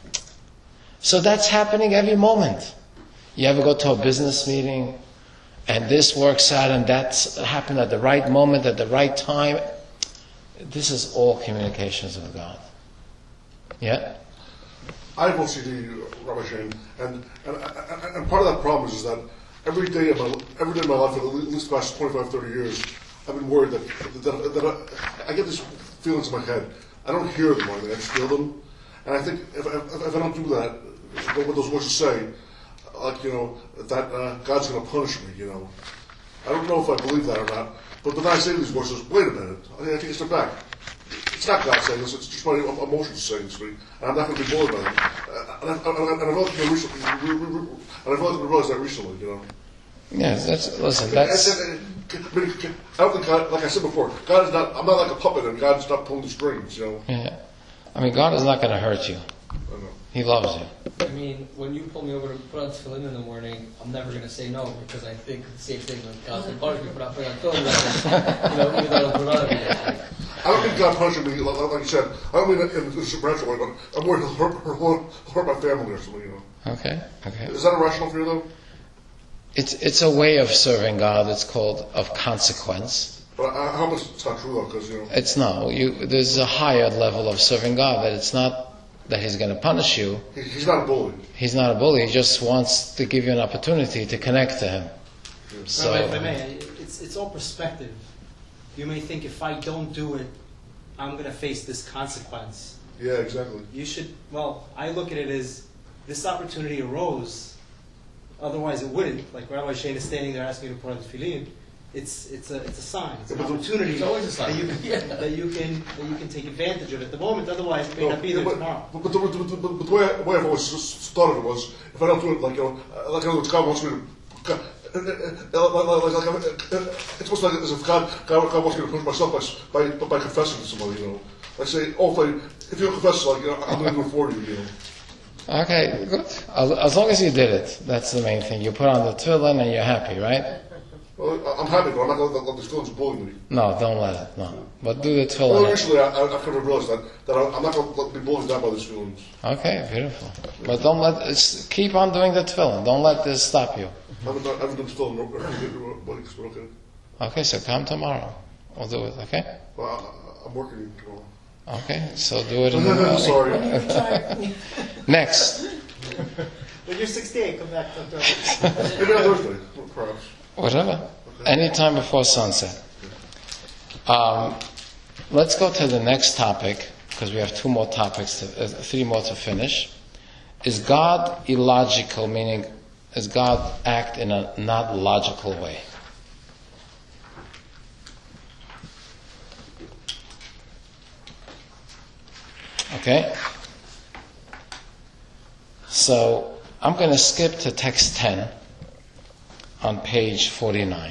So that's happening every moment. You ever go to a business meeting and this works out and that's happened at the right moment, at the right time? This is all communications with God. Yeah? I have O C D, Rabbi Shane, and, and and part of that problem is, is that every day of my every day of my life, for at least the past twenty-five, thirty years, I've been worried that that, that I, I get these feelings in my head. I don't hear them, I just feel them, and I think if, if, if I don't do that, what those voices say, like you know, that uh, God's going to punish me. You know, I don't know if I believe that or not, but but then I say to these voices, wait a minute, I take a step back. It's not God saying this, it's just my emotions saying this to me, and I'm not going to be bothered by them. Uh, and, I, and, I, and I've only recently, and I've only realized that recently, you know. Yes, that's, listen, that's... I, I, I don't think God, like I said before, God is not, I'm not like a puppet and God's not pulling the strings, you know. Yeah. I mean, God is not going to hurt you. I know. He loves you. I mean, when you pull me over to put on tefillin in the morning, I'm never going to say no, because I think the same thing when God's going to punish me for not putting on tefillin, you know, even though I don't put it on every day. I don't think God punishing me, like, like you said. I don't mean it in a supernatural way, but I'm worried he'll hurt, hurt, hurt my family or something, you know. Okay, okay. Is that irrational for you, though? It's it's a way of serving God. It's called of consequence. But I, how much it's not true, though, because, you know. It's no. You, there's a higher level of serving God, that it's not that He's going to punish you. He, he's not a bully. He's not a bully. He just wants to give you an opportunity to connect to Him. Yeah. So, Rabbi, if I may, it's, it's all perspective. You may think if I don't do it, I'm going to face this consequence. Yeah, exactly. You should, well, I look at it as this opportunity arose Otherwise, it wouldn't. Like Rabbi Shane is standing there asking you to put on the tefillin. It's it's a it's a sign. It's an But the- opportunity It's always a sign. that you can that you can that you can take advantage of at the moment. Otherwise, it may No, not be yeah, there but, tomorrow. But, but, the, but, the, but, but the way, I, way I've always just thought of it was, if I don't do it, like, you know, uh, like, in other words, God wants me to, God, uh, uh, uh, like, like, like, uh, uh, it's almost like as if God, God, God wants me to push myself by, by, by confessing to somebody, you know. Like, say, oh, if, I, if you don't confess, like, you know, I'm going to do it for you, you know. Okay, good. As, as long as you did it, that's the main thing. You put on the tefillin and you're happy, right? Well, I- I'm happy, but I'm not going to let these feelings bully me. No, don't let it. No, but do the Well, tefillin. recently, I, I, I kind of realized that, that I, I'm not going to let be bullied down by these feelings. Okay, beautiful. But don't let it's, keep on doing the tefillin. Don't let this stop you. I haven't done, I haven't done still no weeks, but okay. Okay, so come tomorrow. We'll do it. Okay. Well, I, I'm working tomorrow. Okay, so do it in the morning. Sorry. Next, When you're sixty-eight, come back to the Maybe on Thursday, perhaps. whatever. Anytime before sunset. Um, let's go to the next topic because we have two more topics, to, uh, three more to finish. Is God illogical? Meaning, does God act in a not logical way? Okay? So, I'm going to skip to text ten on page forty-nine.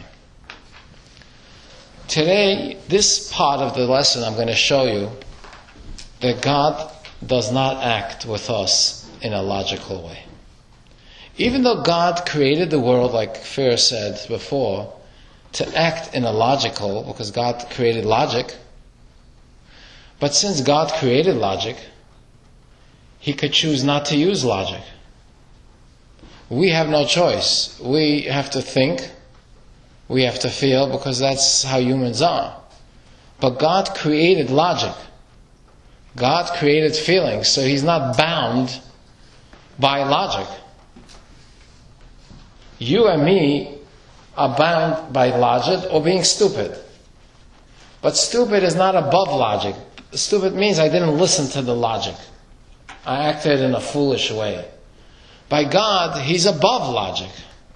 Today, this part of the lesson I'm going to show you that God does not act with us in a logical way. Even though God created the world, like Pharaoh said before, to act in a logical, because God created logic, but since God created logic, He could choose not to use logic. We have no choice. We have to think, we have to feel, because that's how humans are. But God created logic. God created feelings, so He's not bound by logic. You and me are bound by logic or being stupid. But stupid is not above logic. Stupid means I didn't listen to the logic. I acted in a foolish way. By God, He's above logic.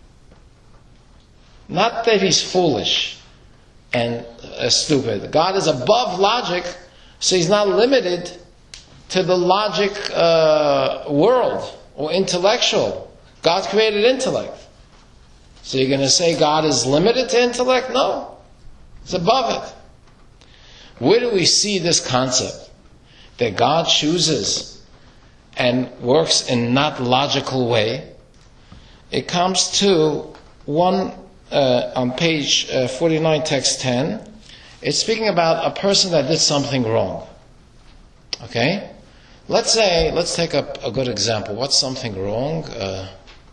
Not that He's foolish and uh, stupid. God is above logic, so He's not limited to the logic uh, world or intellectual. God created intellect. So you're going to say God is limited to intellect? No. It's above it. Where do we see this concept? That God chooses and works in not logical way. It comes to one uh, on page uh, forty-nine, text ten. It's speaking about a person that did something wrong. Okay? Let's say, let's take a, a good example. What's something wrong? Uh,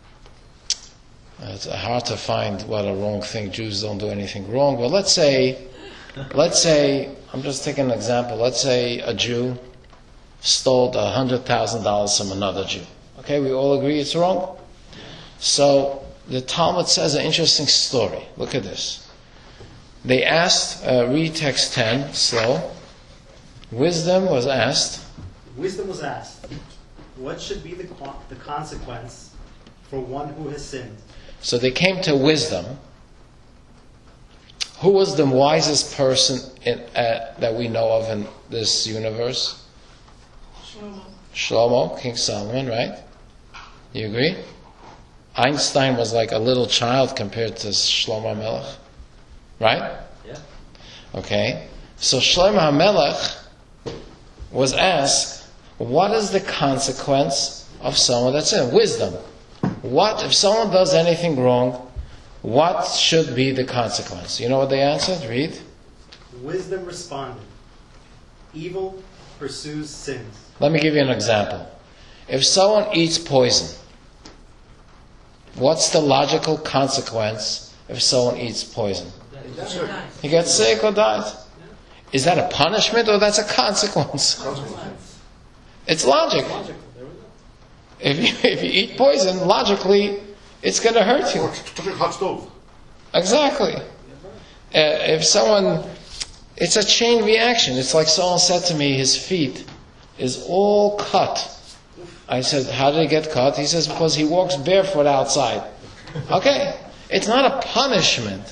it's hard to find what a wrong thing. Jews don't do anything wrong. But let's say, let's say, I'm just taking an example. Let's say a Jew stole a hundred thousand dollars from another Jew. Okay, we all agree it's wrong. So the Talmud says an interesting story. Look at this. They asked, uh, read text ten, slow. Wisdom was asked. Wisdom was asked, what should be the, qu- the consequence for one who has sinned? So they came to wisdom. Who was the wisest person in, uh, that we know of in this universe? Shlomo. Shlomo, King Solomon, right? You agree? Einstein was like a little child compared to Shlomo HaMelech, right? Yeah. Okay. So Shlomo HaMelech was asked, what is the consequence of someone that's in? Wisdom. What, if someone does anything wrong, what should be the consequence? You know what they answered? Read. Wisdom responded, evil pursues sins. Let me give you an example. If someone eats poison, what's the logical consequence if someone eats poison? He gets sick or dies. Is that a punishment or that's a consequence? It's logic. If you, if you eat poison, logically, it's going to hurt you. Or touching a hot stove. Exactly. Uh, if someone, it's a chain reaction. It's like someone said to me, his feet is all cut. I said, how did it get cut? He says, because he walks barefoot outside. Okay? It's not a punishment.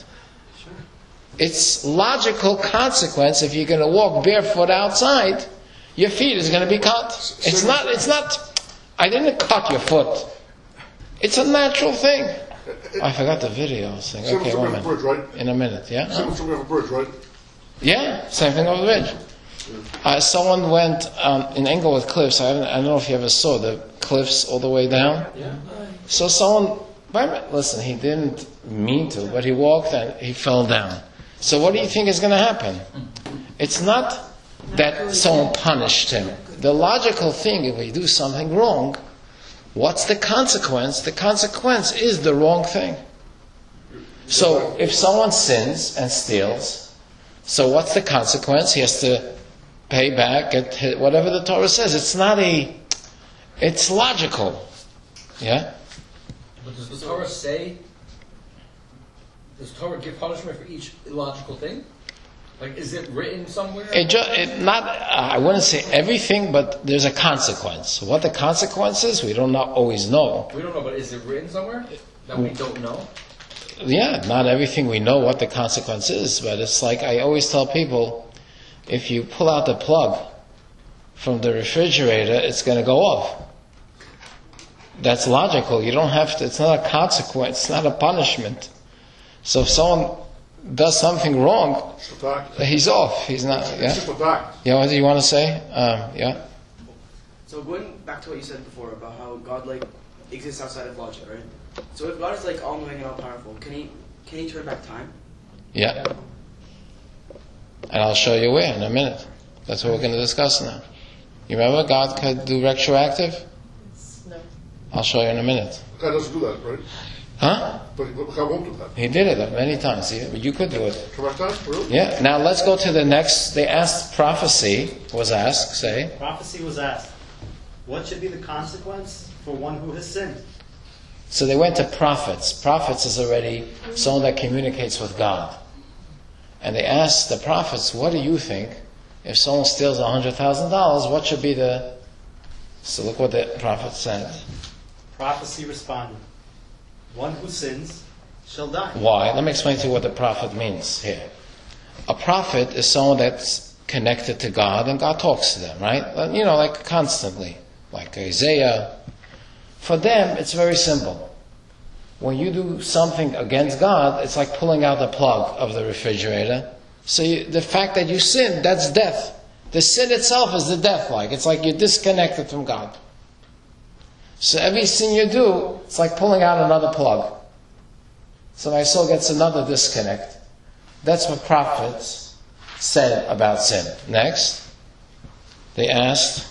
It's logical consequence. If you're going to walk barefoot outside, your feet is going to be cut. It's not, it's not, I didn't cut your foot. It's a natural thing. Oh, I forgot the video thing. Same Okay, with one a bridge, minute. right? In a minute, yeah? Same with a bridge, right? Yeah, same thing over the bridge. Uh, someone went um, in Englewood Cliffs. I, haven't, I don't know if you ever saw the cliffs all the way down. Yeah. So someone, wait a minute, listen, he didn't mean to, but he walked and he fell down. So what do you think is going to happen? It's not that someone punished him. The logical thing, if we do something wrong, what's the consequence? The consequence is the wrong thing. So if someone sins and steals, so what's the consequence? He has to pay back, get whatever the Torah says. It's not a, it's logical. Yeah? But does the Torah say, does Torah give punishment for each illogical thing? Like, is it written somewhere? It just, it not, I wouldn't say everything, but there's a consequence. What the consequence is, we don't not always know. We don't know, but is it written somewhere that we don't know? Yeah, not everything we know what the consequence is, but it's like I always tell people, if you pull out the plug from the refrigerator, it's going to go off. That's logical. You don't have to, it's not a consequence, it's not a punishment. So if someone does something wrong, It's a fact. he's off. He's not, It's yeah? just a fact. Yeah, what do you want to say? Um, yeah? So going back to what you said before about how God like exists outside of logic, right? So if God is like all knowing and all powerful, can he can he turn back time? Yeah. And I'll show you where in a minute. That's what we're going to discuss now. You remember God could do retroactive? No. I'll show you in a minute. God doesn't do that, right? Huh? But but God won't do that. He did it many times. You you could do it. Correct time? Really? Yeah. Now let's go to the next. They asked, prophecy was asked, say. Prophecy was asked, what should be the consequence for one who has sinned? So they went to prophets. Prophets is already someone that communicates with God. And they asked the prophets, what do you think? If someone steals one hundred thousand dollars, what should be the... So look what the prophet said. Prophecy responded, one who sins shall die. Why? Let me explain to you what the prophet means here. A prophet is someone that's connected to God and God talks to them, right? You know, like constantly. Like Isaiah. For them, it's very simple. When you do something against God, it's like pulling out the plug of the refrigerator. So you, the fact that you sin, that's death. The sin itself is the death like. It's like you're disconnected from God. So every sin you do, it's like pulling out another plug. So my soul gets another disconnect. That's what prophets said about sin. Next, they asked,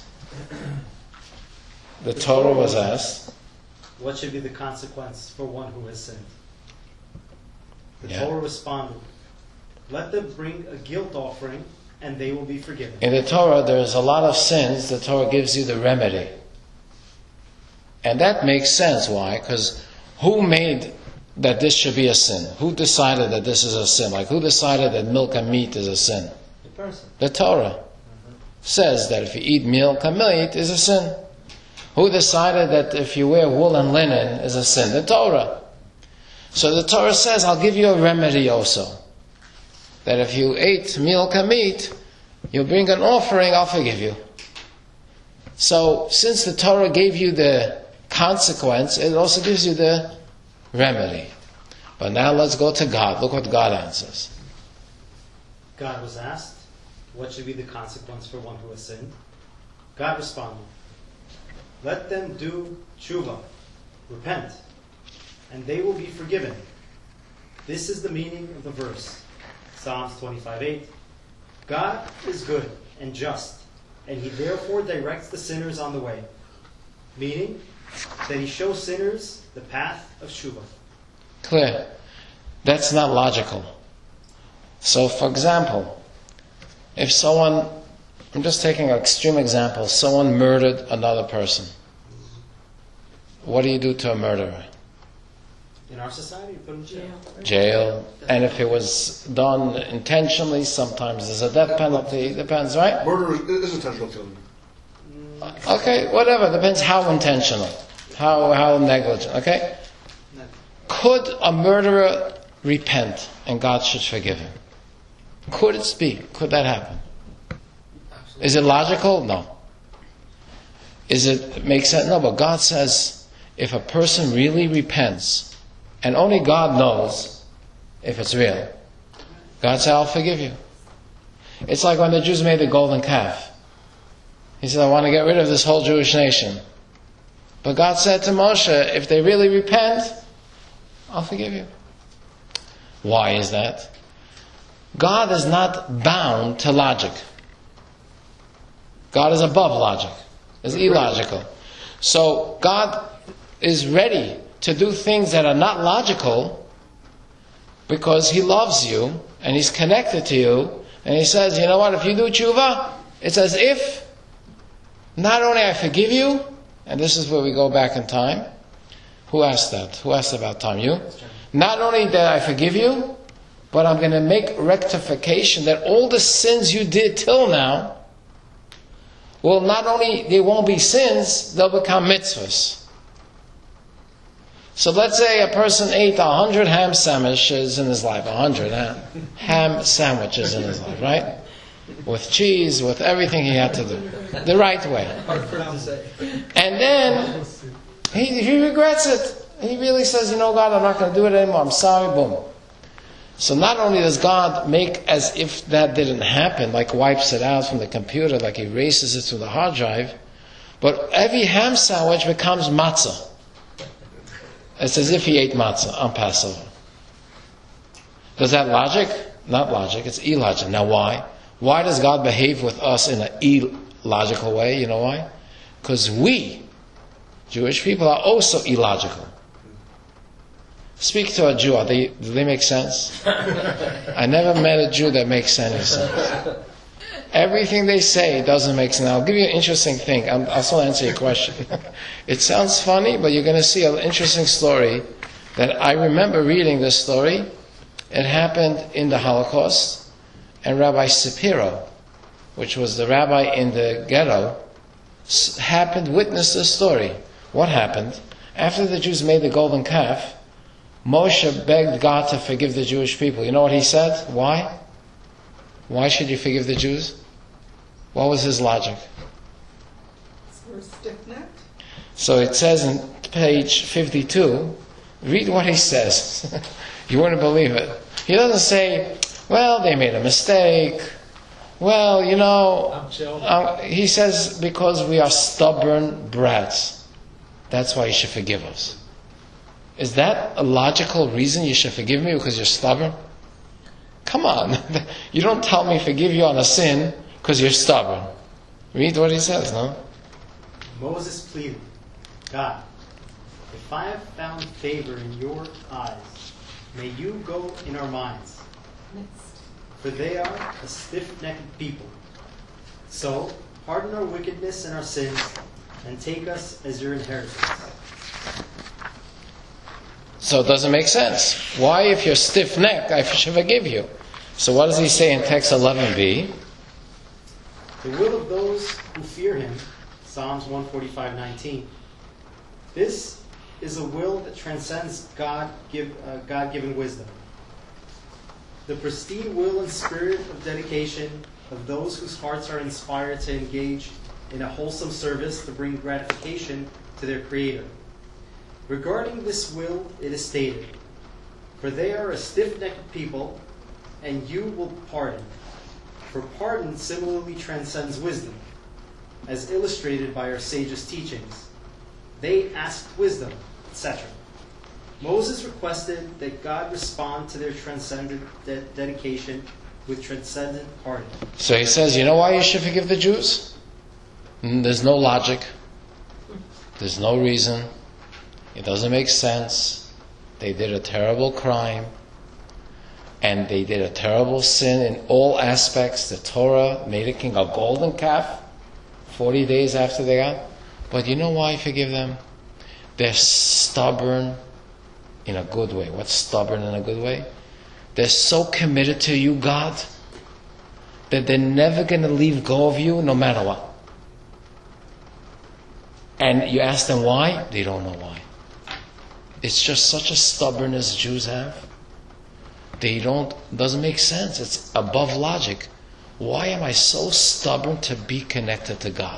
the Torah was asked, what should be the consequence for one who has sinned? The Yeah. Torah responded, let them bring a guilt offering and they will be forgiven. in the Torah there's a lot of sins, the Torah gives you the remedy. And that makes sense. Why? Because who made that this should be a sin? Who decided that this is a sin? Like who decided that milk and meat is a sin? The person. The Torah says that if you eat milk and meat is a sin. Who decided that if you wear wool and linen is a sin? The Torah. So the Torah says, I'll give you a remedy also. That if you ate milk and meat, you bring an offering, I'll forgive you. So since the Torah gave you the consequence, it also gives you the remedy. But now let's go to God. Look what God answers. God was asked, what should be the consequence for one who has sinned? God responded, let them do tshuva, repent, and they will be forgiven. This is the meaning of the verse. Psalms twenty-five eight. God is good and just, and he therefore directs the sinners on the way. Meaning that he shows sinners the path of tshuva. Clear. That's not logical. So, for example, if someone, I'm just taking an extreme example, someone murdered another person. What do you do to a murderer? In our society, you put him in jail. Jail. And if it was done intentionally, sometimes there's a death penalty. Depends, right? Murder is, is intentional killing. Okay, whatever. Depends how intentional. How how negligent, okay? Could a murderer repent and God should forgive him? Could it be? Could that happen? Absolutely. Is it logical? No. Is it make sense? No, but God says if a person really repents, and only God knows if it's real, God said, I'll forgive you. It's like when the Jews made the golden calf. He said, I want to get rid of this whole Jewish nation. But God said to Moshe, if they really repent, I'll forgive you. Why is that? God is not bound to logic. God is above logic. It's illogical. So God is ready to do things that are not logical because He loves you and He's connected to you. And He says, you know what, if you do tshuva, it's as if not only I forgive you, and this is where we go back in time. Who asked that? Who asked about time? You? Not only that I forgive you, but I'm going to make rectification that all the sins you did till now, well, not only they won't be sins, they'll become mitzvahs. So let's say a person ate a hundred ham sandwiches in his life, a hundred ham, ham sandwiches in his life, right? With cheese, with everything he had to do, the right way. And then he, he regrets it. He really says, you know, God, I'm not going to do it anymore. I'm sorry. Boom. So not only does God make as if that didn't happen, like wipes it out from the computer, like erases it to the hard drive, but every ham sandwich becomes matzah. It's as if he ate matzah on Passover. Does that logic? Not logic. It's illogic. Now why? Why does God behave with us in an illogical way? You know why? Because we, Jewish people, are also illogical. Speak to a Jew. Are they, do they make sense? I never met a Jew that makes any sense. Everything they say doesn't make sense. I'll give you an interesting thing. I'm, I'll still answer your question. It sounds funny, but you're going to see an interesting story that I remember reading this story. It happened in the Holocaust, and Rabbi Shapiro, which was the rabbi in the ghetto, happened witnessed this story. What happened? After the Jews made the golden calf, Moshe begged God to forgive the Jewish people. You know what he said? Why? Why should you forgive the Jews? What was his logic? We're stiff-necked. So it says in page fifty-two, read what he says. You wouldn't believe it. He doesn't say, well, they made a mistake. Well, you know, um, he says, because we are stubborn brats. That's why you should forgive us. Is that a logical reason you should forgive me because you're stubborn? Come on. You don't tell me forgive you on a sin because you're stubborn. Read what he says, no? Moses pleaded, God, if I have found favor in your eyes, may you go in our minds. For they are a stiff-necked people. So, pardon our wickedness and our sins, and take us as your inheritance. So it doesn't make sense. Why, if you're stiff-necked, I should forgive you? So what does he say in text eleven b? The will of those who fear him, Psalms one forty-five nineteen. This is a will that transcends God give, uh, God-given wisdom. The pristine will and spirit of dedication of those whose hearts are inspired to engage in a wholesome service to bring gratification to their Creator. Regarding this will, it is stated, for they are a stiff-necked people, and you will pardon. For pardon similarly transcends wisdom, as illustrated by our sages' teachings. They asked wisdom, et cetera. Moses requested that God respond to their transcendent de- dedication with transcendent pardon. So he says, you know why you should forgive the Jews? There's no logic. There's no reason. It doesn't make sense. They did a terrible crime. And they did a terrible sin in all aspects. The Torah made a king a golden calf forty days after they got. But you know why I forgive them? They're stubborn in a good way. What's stubborn in a good way? They're so committed to you, God, that they're never going to leave go of you no matter what. And you ask them why? They don't know why. It's just such a stubbornness Jews have. They don't, doesn't make sense. It's above logic. Why am I so stubborn to be connected to God?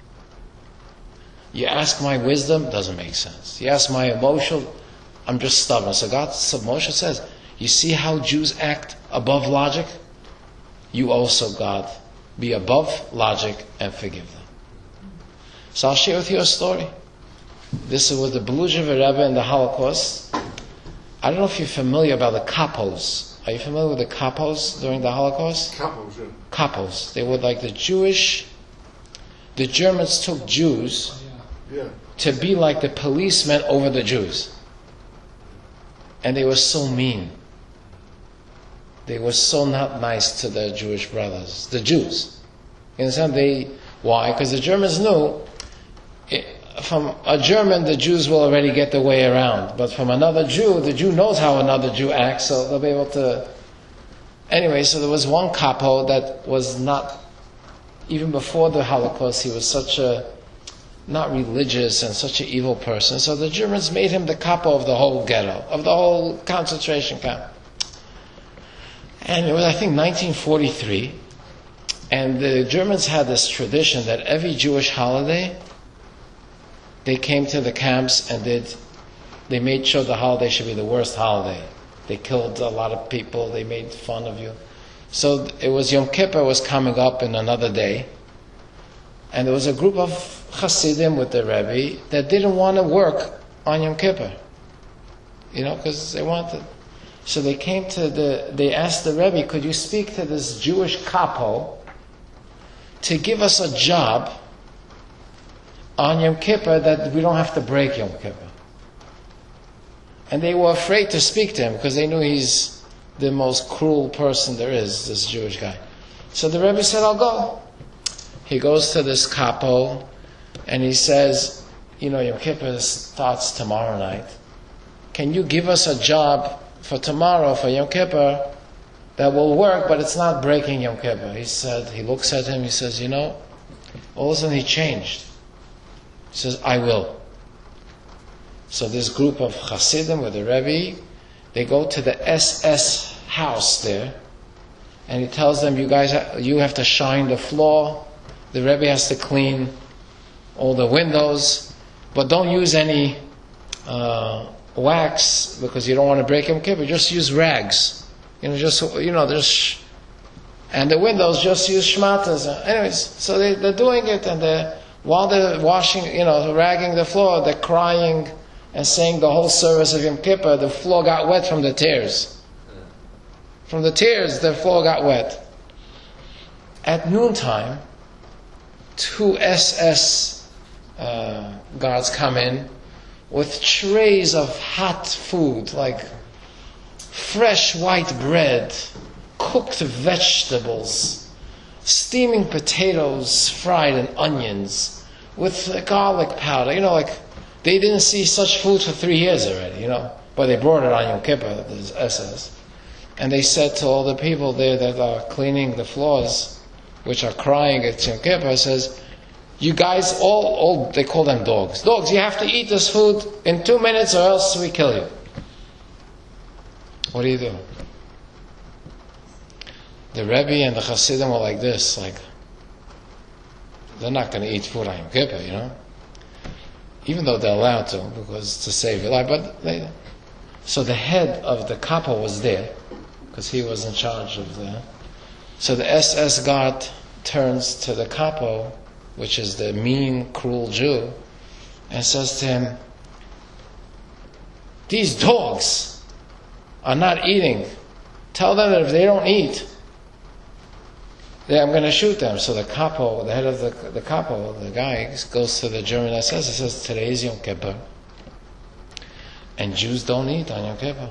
You ask my wisdom, doesn't make sense. You ask my emotional, I'm just stubborn. So God, so Moshe says, you see how Jews act above logic? You also, God, be above logic and forgive them. So I'll share with you a story. This is with the Belujev Rebbe in the Holocaust. I don't know if you're familiar about the kapos. Are you familiar with the kapos during the Holocaust? Kapos, yeah. Kapos. They were like the Jewish, the Germans took Jews Yeah. to be like the policemen over the Jews. And they were so mean. They were so not nice to their Jewish brothers, the Jews. You understand? They, why? Because the Germans knew, it, from a German, the Jews will already get their way around. But from another Jew, the Jew knows how another Jew acts, so they'll be able to... Anyway, so there was one capo that was not, even before the Holocaust, he was such a, not religious and such an evil person. So the Germans made him the capo of the whole ghetto, of the whole concentration camp. And it was, I think, nineteen forty-three. And the Germans had this tradition that every Jewish holiday, they came to the camps and did, they made sure the holiday should be the worst holiday. They killed a lot of people, they made fun of you. So it was Yom Kippur was coming up in another day. And there was a group of Hasidim with the Rebbe that didn't want to work on Yom Kippur. You know, because they wanted... So they came to the, they asked the Rebbe, could you speak to this Jewish capo to give us a job on Yom Kippur that we don't have to break Yom Kippur? And they were afraid to speak to him because they knew he's the most cruel person there is, this Jewish guy. So the Rebbe said, I'll go. He goes to this capo and he says, you know, Yom Kippur starts tomorrow night. Can you give us a job for tomorrow, for Yom Kippur, that will work, but it's not breaking Yom Kippur? He said, he looks at him, he says, you know, all of a sudden he changed. He says, I will. So this group of Hasidim with the Rebbe, they go to the S S house there, and he tells them, you guys, you have to shine the floor, the Rebbe has to clean all the windows, but don't use any uh, wax because you don't want to break Yom Kippur. Just use rags, you know. Just you know, there's and the windows just use shmatas. Anyways, so they, they're doing it, and they're, while they're washing, you know, ragging the floor, they're crying and saying the whole service of Yom Kippur. The floor got wet from the tears. From the tears, the floor got wet. At noontime, two S S uh, guards come in with trays of hot food, like fresh white bread, cooked vegetables, steaming potatoes fried in onions, with garlic powder. You know, like, they didn't see such food for three years already, you know. But they brought it on Yom Kippur, this S S. And they said to all the people there that are cleaning the floors, which are crying at Yom Kippur, says, you guys, all, all, they call them dogs. Dogs, you have to eat this food in two minutes or else we kill you. What do you do? The Rebbe and the Hasidim were like this, like, they're not going to eat food on Yom Kippur, you know? Even though they're allowed to, because to save your life, but they... So the head of the capo was there, because he was in charge of the... So the S S guard turns to the capo, which is the mean, cruel Jew, and says to him, these dogs are not eating. Tell them that if they don't eat, then I'm going to shoot them. So the capo, the head of the, the capo, the guy, goes to the German S S and says, today is Yom Kippur, and Jews don't eat on Yom Kippur.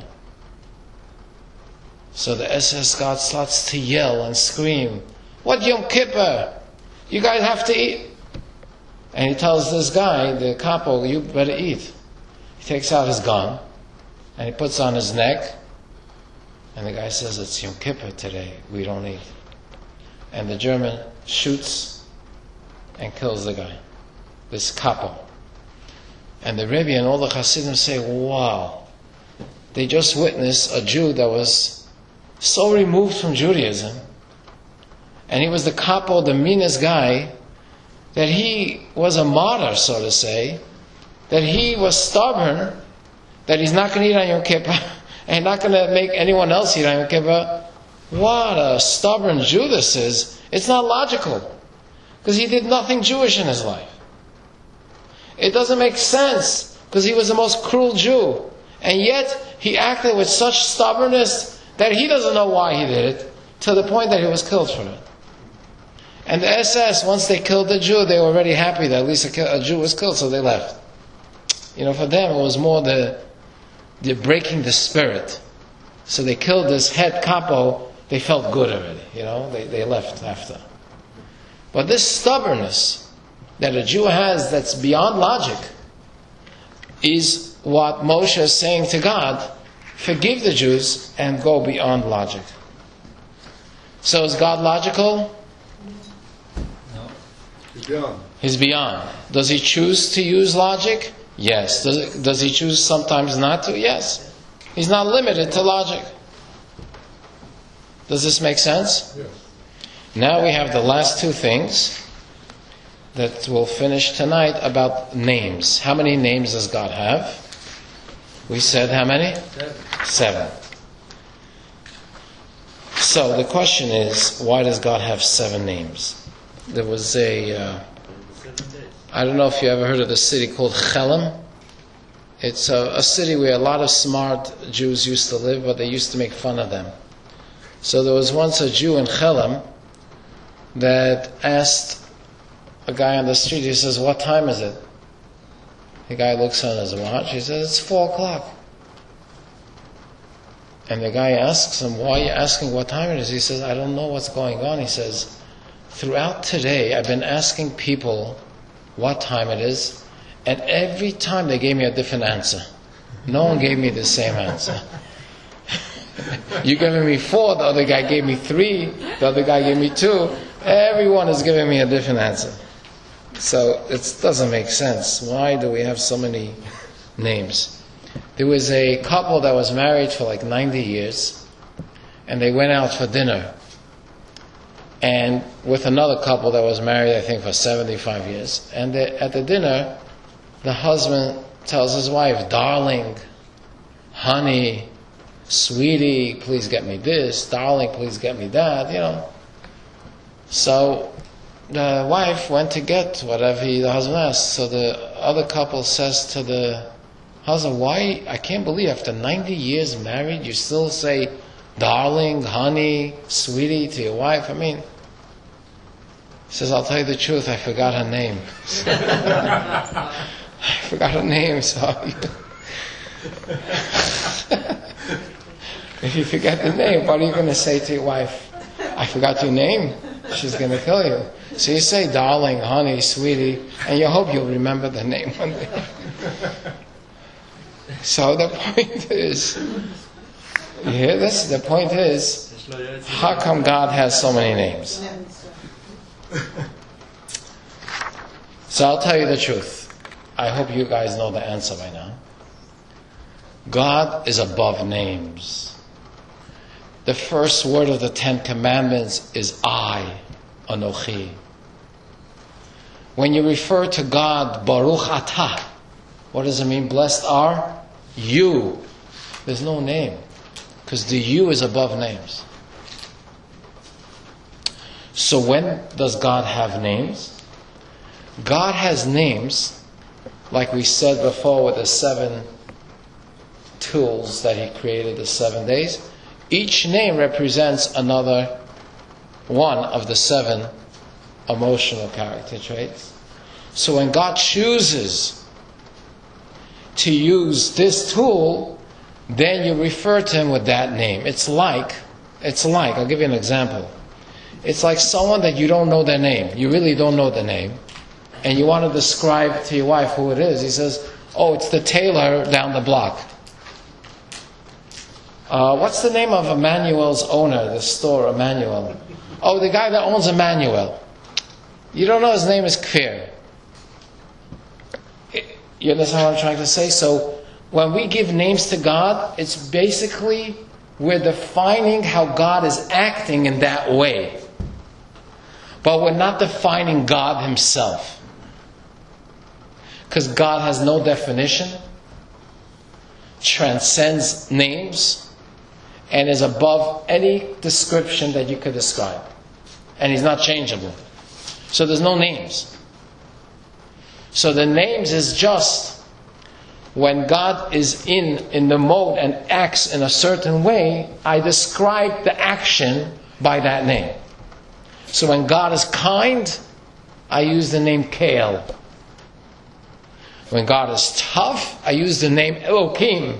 So the S S guard starts to yell and scream, what Yom Kippur? You guys have to eat. And he tells this guy, the capo, you better eat. He takes out his gun and he puts on his neck, and the guy says, it's Yom Kippur today, we don't eat. And the German shoots and kills the guy, this capo. And the Rebbe and all the Hasidim say, wow, they just witnessed a Jew that was so removed from Judaism, and he was the capo, the meanest guy, that he was a martyr, so to say, that he was stubborn, that he's not going to eat on Yom Kippur, and not going to make anyone else eat on Yom Kippur. What a stubborn Jew this is. It's not logical, because he did nothing Jewish in his life. It doesn't make sense, because he was the most cruel Jew. And yet, he acted with such stubbornness that he doesn't know why he did it, to the point that he was killed for it. And the S S, once they killed the Jew, they were already happy that at least a, kill, a Jew was killed, so they left. You know, for them, it was more the, the breaking the spirit. So they killed this head capo, they felt good already, you know, they, they left after. But this stubbornness that a Jew has that's beyond logic is what Moshe is saying to God, forgive the Jews and go beyond logic. So is God logical? No. He's beyond. He's beyond. Does he choose to use logic? Yes. Does, it, does he choose sometimes not to? Yes. He's not limited to logic. Does this make sense? Yes. Now we have the last two things that we'll finish tonight about names. How many names does God have? We said how many? Seven. Seven. So the question is, why does God have seven names? There was a, uh, I don't know if you ever heard of the city called Chelem. It's a, a city where a lot of smart Jews used to live, but they used to make fun of them. So there was once a Jew in Chelem that asked a guy on the street, he says, what time is it? The guy looks on his watch, he says, it's four o'clock. And the guy asks him, why are you asking what time it is? He says, I don't know what's going on. He says, throughout today I've been asking people what time it is, and every time they gave me a different answer. No one gave me the same answer. You're giving me four, the other guy gave me three, the other guy gave me two. Everyone is giving me a different answer. So it doesn't make sense. Why do we have so many names? There was a couple that was married for like ninety years, and they went out for dinner. And with another couple that was married, I think, for seventy-five years. And they, at the dinner, the husband tells his wife, darling, honey, sweetie, please get me this. Darling, please get me that, you know. So the wife went to get whatever he, the husband asked. So the other couple says to the husband, why, I can't believe after ninety years married, you still say darling, honey, sweetie to your wife. I mean, he says, I'll tell you the truth, I forgot her name. I forgot her name, so if you forget the name, what are you going to say to your wife? I forgot your name. She's going to kill you. So you say darling, honey, sweetie, and you hope you'll remember the name one day. So the point is, you hear this? The point is, how come God has so many names? So I'll tell you the truth. I hope you guys know the answer by now. God is above names. The first word of the Ten Commandments is I, Anochi. When you refer to God, Baruch Atah, what does it mean? Blessed are you. There's no name, because the you is above names. So when does God have names? God has names, like we said before with the seven tools that He created, the seven days. Each name represents another one of the seven emotional character traits. So when God chooses to use this tool, then you refer to Him with that name. It's like, it's like, I'll give you an example. It's like someone that you don't know their name. You really don't know the name. And you want to describe to your wife who it is. He says, oh, it's the tailor down the block. Uh, what's the name of Emmanuel's owner, the store, Emmanuel? Oh, the guy that owns Emmanuel. You don't know his name is Kfir. You understand what I'm trying to say? So when we give names to God, it's basically we're defining how God is acting in that way. But we're not defining God Himself. Because God has no definition, transcends names, and is above any description that you could describe. And He's not changeable. So there's no names. So the names is just when God is in, in the mode and acts in a certain way, I describe the action by that name. So when God is kind, I use the name Kael. When God is tough, I use the name Elohim.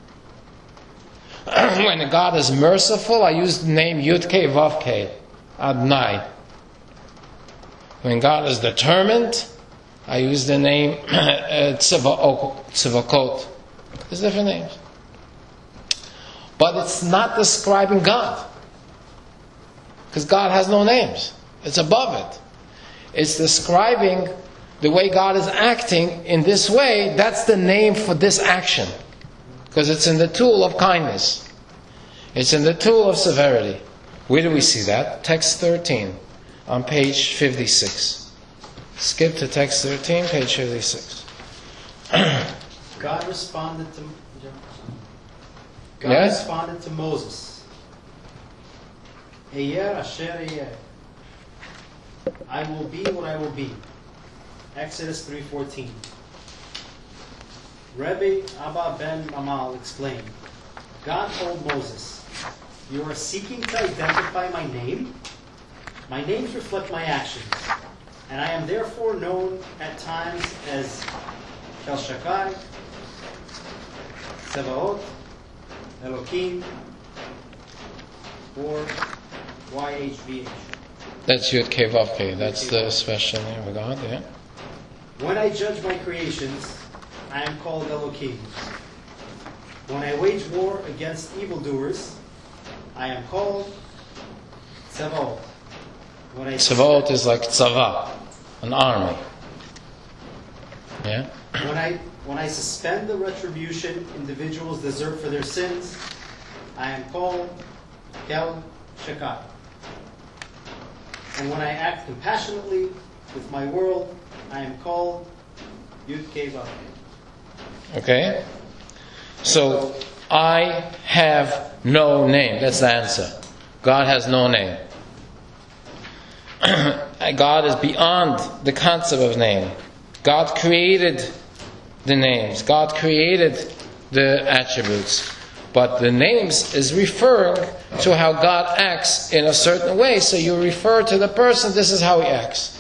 When God is merciful, I use the name Yud-Kei Vav-Kei, Adonai. When God is determined, I use the name Tzivakot. There's different names. But it's not describing God. Because God has no names. It's above it. It's describing the way God is acting in this way. That's the name for this action. Because it's in the tool of kindness. It's in the tool of severity. Where do we see that? Text thirteen on page fifty-six. Skip to text thirteen, page fifty-six. God responded to God Yes? responded to Moses. Eyer asher eyer. I will be what I will be. Exodus three fourteen. Rebbe Abba ben Amal explained, God told Moses, you are seeking to identify my name? My names reflect my actions, and I am therefore known at times as El Shaddai, Tsevaot, Elohim, or Y H V H. That's Yud-Kei Vav-Kei. That's the special name of God, yeah. When I judge my creations, I am called Elohim. When I wage war against evildoers, I am called Tsevaot. When I Tsevaot is like tzava, an army. Yeah? When I when I suspend the retribution individuals deserve for their sins, I am called Kel Shekai. And when I act compassionately with my world, I am called Yud-Kei Vav-Kei. Okay? So, I have no name. That's the answer. God has no name. God is beyond the concept of name. God created the names. God created the attributes. But the names is referring to how God acts in a certain way. So you refer to the person, this is how he acts.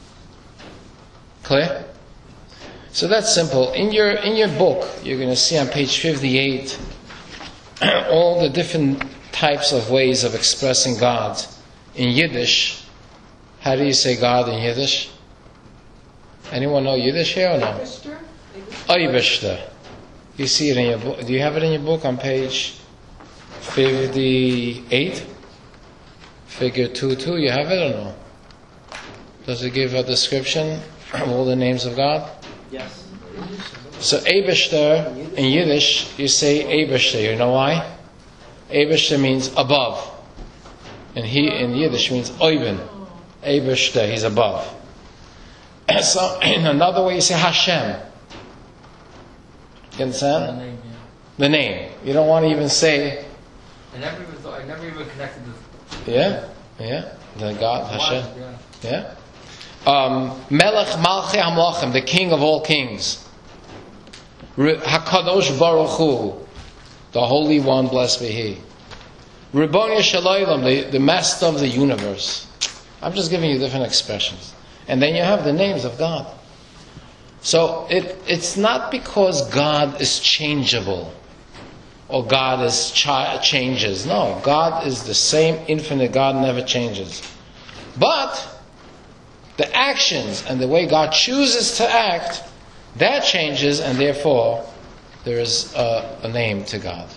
Clear? So that's simple. In your in your book, you're going to see on page fifty-eight all the different types of ways of expressing God. In Yiddish, how do you say God in Yiddish? Anyone know Yiddish here or no? Eibishter. You see it in your book. Do you have it in your book on page fifty-eight? Figure two two. You have it or no? Does it give a description of all the names of God? Yes. So Eibishter, in Yiddish, you say Eibishter. You know why? Eibishter means above. And he in Yiddish means Oiben. Eibishter, he's above. So in another way you say Hashem. You understand? The name, yeah. The name. You don't want to even say, I never even thought, I never even connected the. yeah, yeah, the God, Hashem. Yeah. Yeah. Um, Melech Malchei HaMelachim, the King of all kings. Hakadosh Baruch Hu, the Holy One, blessed be He. Ribono Shel Olam, the, the Master of the universe. I'm just giving you different expressions. And then you have the names of God. So it, it's not because God is changeable or God is ch- changes. No, God is the same infinite God, never changes. But the actions and the way God chooses to act, that changes, and therefore there is a, a name to God.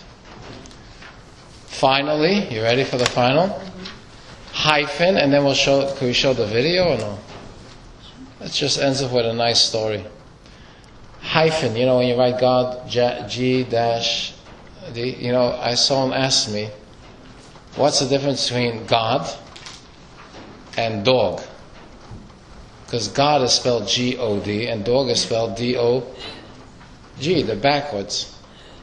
Finally, you ready for the final? Hyphen, and then we'll show. Can we show the video or no? It just ends up with a nice story. hyphen, you know, when you write God, G dash D, you know, I someone asked me, what's the difference between God and dog? Because God is spelled G O D and dog is spelled D O G. They're backwards.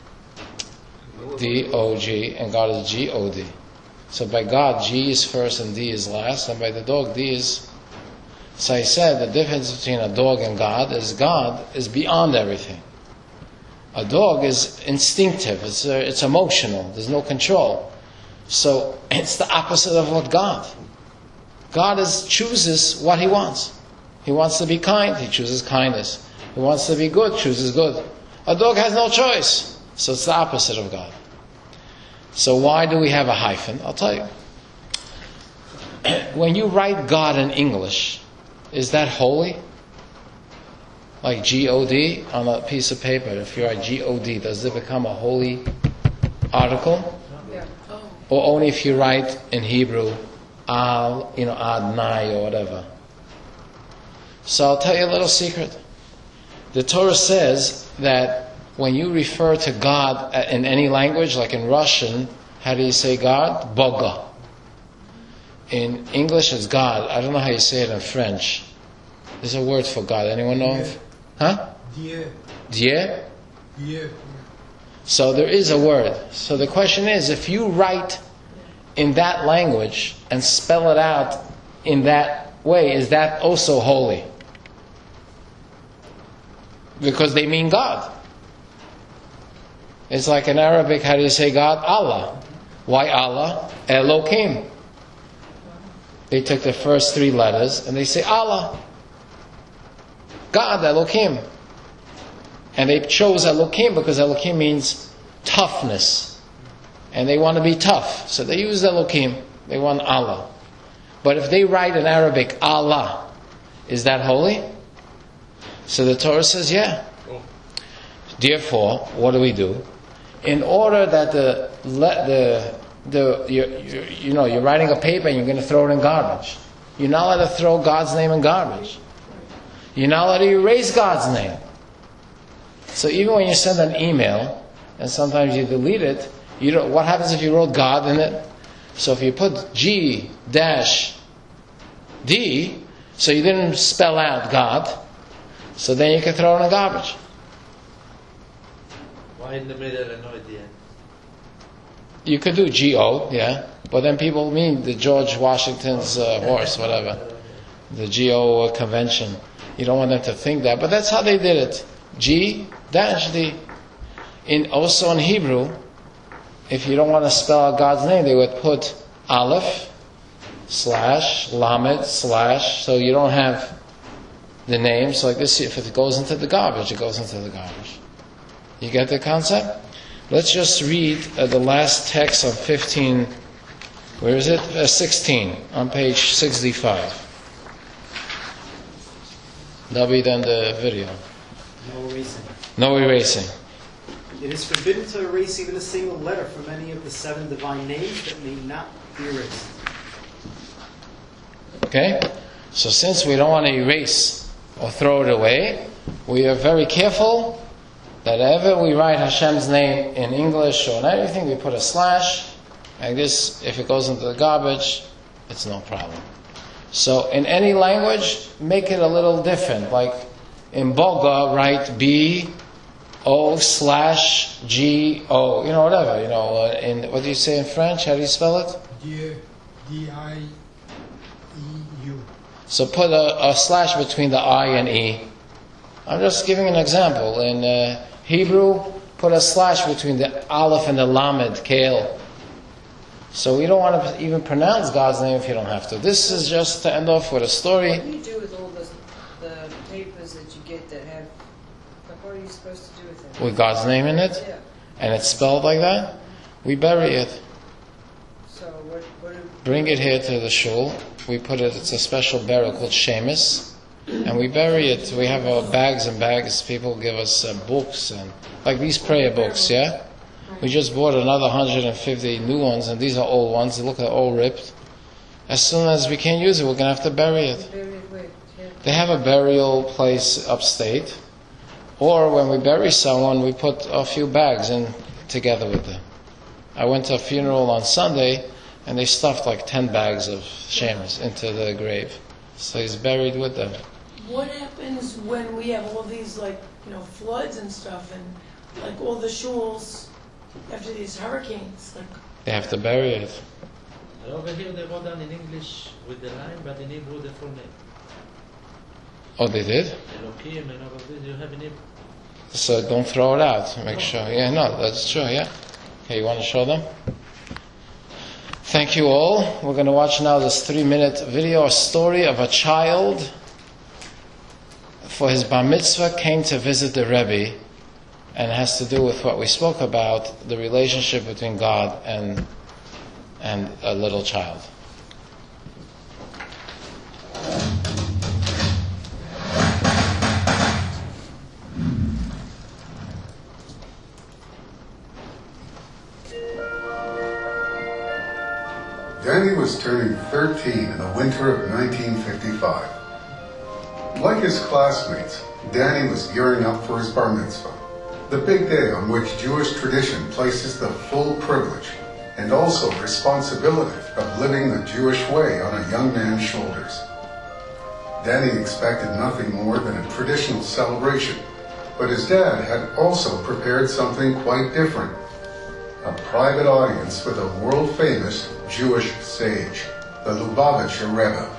D O G and God is G O D. So by God, G is first and D is last, and by the dog, D is. So I said the difference between a dog and God is God is beyond everything. A dog is instinctive, it's, uh, it's emotional, there's no control. So it's the opposite of what God. God is chooses what He wants. He wants to be kind, He chooses kindness. He wants to be good, chooses good. A dog has no choice, so it's the opposite of God. So why do we have a hyphen? I'll tell you. When you write God in English, is that holy? Like G O D on a piece of paper. If you write G O D, does it become a holy article? Yeah. Or only if you write in Hebrew, Al, you know, Adnai or whatever. So I'll tell you a little secret. The Torah says that when you refer to God in any language, like in Russian, how do you say God? Boga. In English, it's God. I don't know how you say it in French. There's a word for God. Anyone know? Dieu. Huh? Dieu. Dieu? Dieu. So there is a word. So the question is, if you write in that language and spell it out in that way, is that also holy? Because they mean God. It's like in Arabic, how do you say God? Allah. Why Allah? Elohim. They took the first three letters and they say Allah. God, Elohim. And they chose Elohim because Elohim means toughness. And they want to be tough. So they use Elohim. They want Allah. But if they write in Arabic, Allah, is that holy? So the Torah says, yeah. Therefore, what do we do? In order that the the the you you you know you're writing a paper and you're going to throw it in garbage, you're not allowed to throw God's name in garbage. You're not allowed to erase God's name. So even when you send an email and sometimes you delete it, you don't. What happens if you wrote God in it? So if you put G dash D, so you didn't spell out God, so then you can throw it in the garbage. Why in the middle and not at the end? You could do G O, yeah, but then people mean the George Washington's uh, horse, whatever, the G O convention. You don't want them to think that, but that's how they did it. G dash D. In also in Hebrew, if you don't want to spell out God's name, they would put Aleph slash Lamed slash, so you don't have the name. So like this, if it goes into the garbage, it goes into the garbage. You get the concept? Let's just read uh, the last text on fifteen. Where is it? Uh, sixteen on page sixty-five. That'll be then the video. No erasing. No erasing. It is forbidden to erase even a single letter from any of the seven divine names that may not be erased. Okay? So since we don't want to erase or throw it away, we are very careful that ever we write Hashem's name in English or in everything, we put a slash. Like this, if it goes into the garbage, it's no problem. So in any language, make it a little different. Like in Boga, write B O slash G O, you know, whatever. You know, uh, in what do you say in French? How do you spell it? Dieu. D I E U. So put a, a slash between the I and E. I'm just giving an example. In uh, Hebrew, put a slash between the Aleph and the Lamed, Kale. So we don't want to even pronounce God's name if you don't have to. This is just to end off with a story. What do you do with all the, the papers that you get that have, like, what are you supposed to do with them? With God's name in it? Yeah. And it's spelled like that? We bury it. So what, what do, Bring it here to the shul. We put it, it's a special burial called Shemus. And we bury it. We have uh, bags and bags. People give us uh, books, and like these prayer books, yeah? We just bought another one hundred fifty new ones, and these are old ones. They look, they're all ripped. As soon as we can't use it, we're going to have to bury it. bury it with? Yeah. They have a burial place upstate. Or when we bury someone, we put a few bags in together with them. I went to a funeral on Sunday, and they stuffed like ten bags of Shemus into the grave. So he's buried with them. What happens when we have all these, like, you know, floods and stuff, and like all the shuls after these hurricanes? Like, They have to bury it. And over here they wrote down in English with the line, but in Hebrew the full name. Oh, they did? Elohim and all of this you have in Hebrew. So don't throw it out. Make sure. Yeah, no, that's true, yeah. Okay, you want to show them? Thank you all. We're going to watch now this three-minute video, a story of a child for his bar mitzvah came to visit the Rebbe, and it has to do with what we spoke about, the relationship between God and and a little child. Danny was turning thirteen in the winter of nineteen fifty-five. Like his classmates, Danny was gearing up for his bar mitzvah, the big day on which Jewish tradition places the full privilege and also responsibility of living the Jewish way on a young man's shoulders. Danny expected nothing more than a traditional celebration, but his dad had also prepared something quite different. A private audience with a world-famous Jewish sage, the Lubavitcher Rebbe.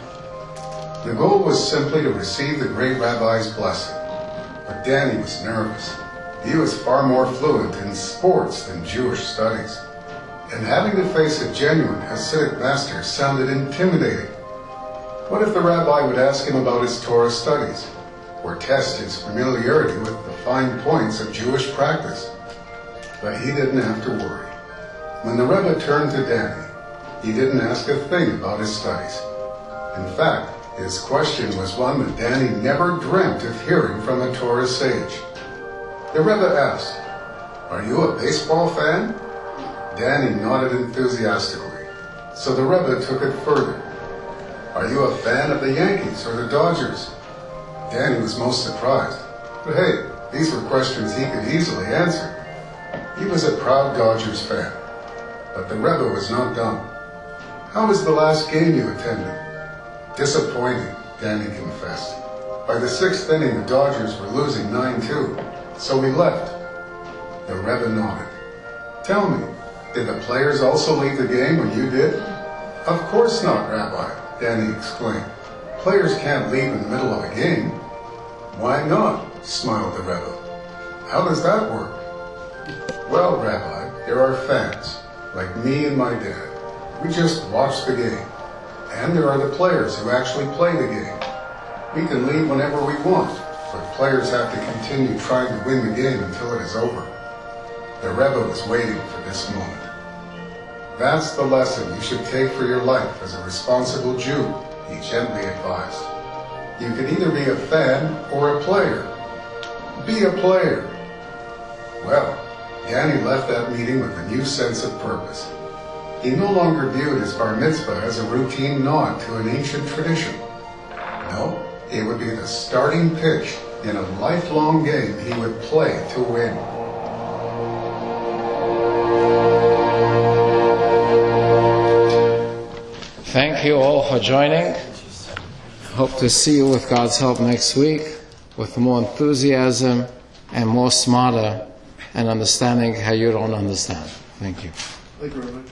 The goal was simply to receive the great rabbi's blessing, but Danny was nervous. He was far more fluent in sports than Jewish studies, and having to face a genuine Hasidic master sounded intimidating. What if the rabbi would ask him about his Torah studies, or test his familiarity with the fine points of Jewish practice? But he didn't have to worry. When the Rebbe turned to Danny, he didn't ask a thing about his studies. In fact, his question was one that Danny never dreamt of hearing from a Torah sage. The Rebbe asked, "Are you a baseball fan?" Danny nodded enthusiastically, so the Rebbe took it further. "Are you a fan of the Yankees or the Dodgers?" Danny was most surprised, but hey, these were questions he could easily answer. He was a proud Dodgers fan, but the Rebbe was not done. "How was the last game you attended?" "Disappointing," Danny confessed. By the sixth inning, the Dodgers were losing nine two, so we left. The Rebbe nodded. "Tell me, did the players also leave the game when you did?" "Of course not, Rabbi," Danny exclaimed. "Players can't leave in the middle of a game." "Why not?" smiled the Rebbe. "How does that work?" "Well, Rabbi, there are fans, like me and my dad. We just watch the game. And there are the players who actually play the game. We can leave whenever we want, but players have to continue trying to win the game until it is over." The Rebbe was waiting for this moment. "That's the lesson you should take for your life as a responsible Jew," he gently advised. "You can either be a fan or a player. Be a player." Well, Danny left that meeting with a new sense of purpose. He no longer viewed his bar mitzvah as a routine nod to an ancient tradition. No, it would be the starting pitch in a lifelong game he would play to win. Thank you all for joining. Hope to see you with God's help next week with more enthusiasm and more smarter and understanding how you don't understand. Thank you. Thank you very much.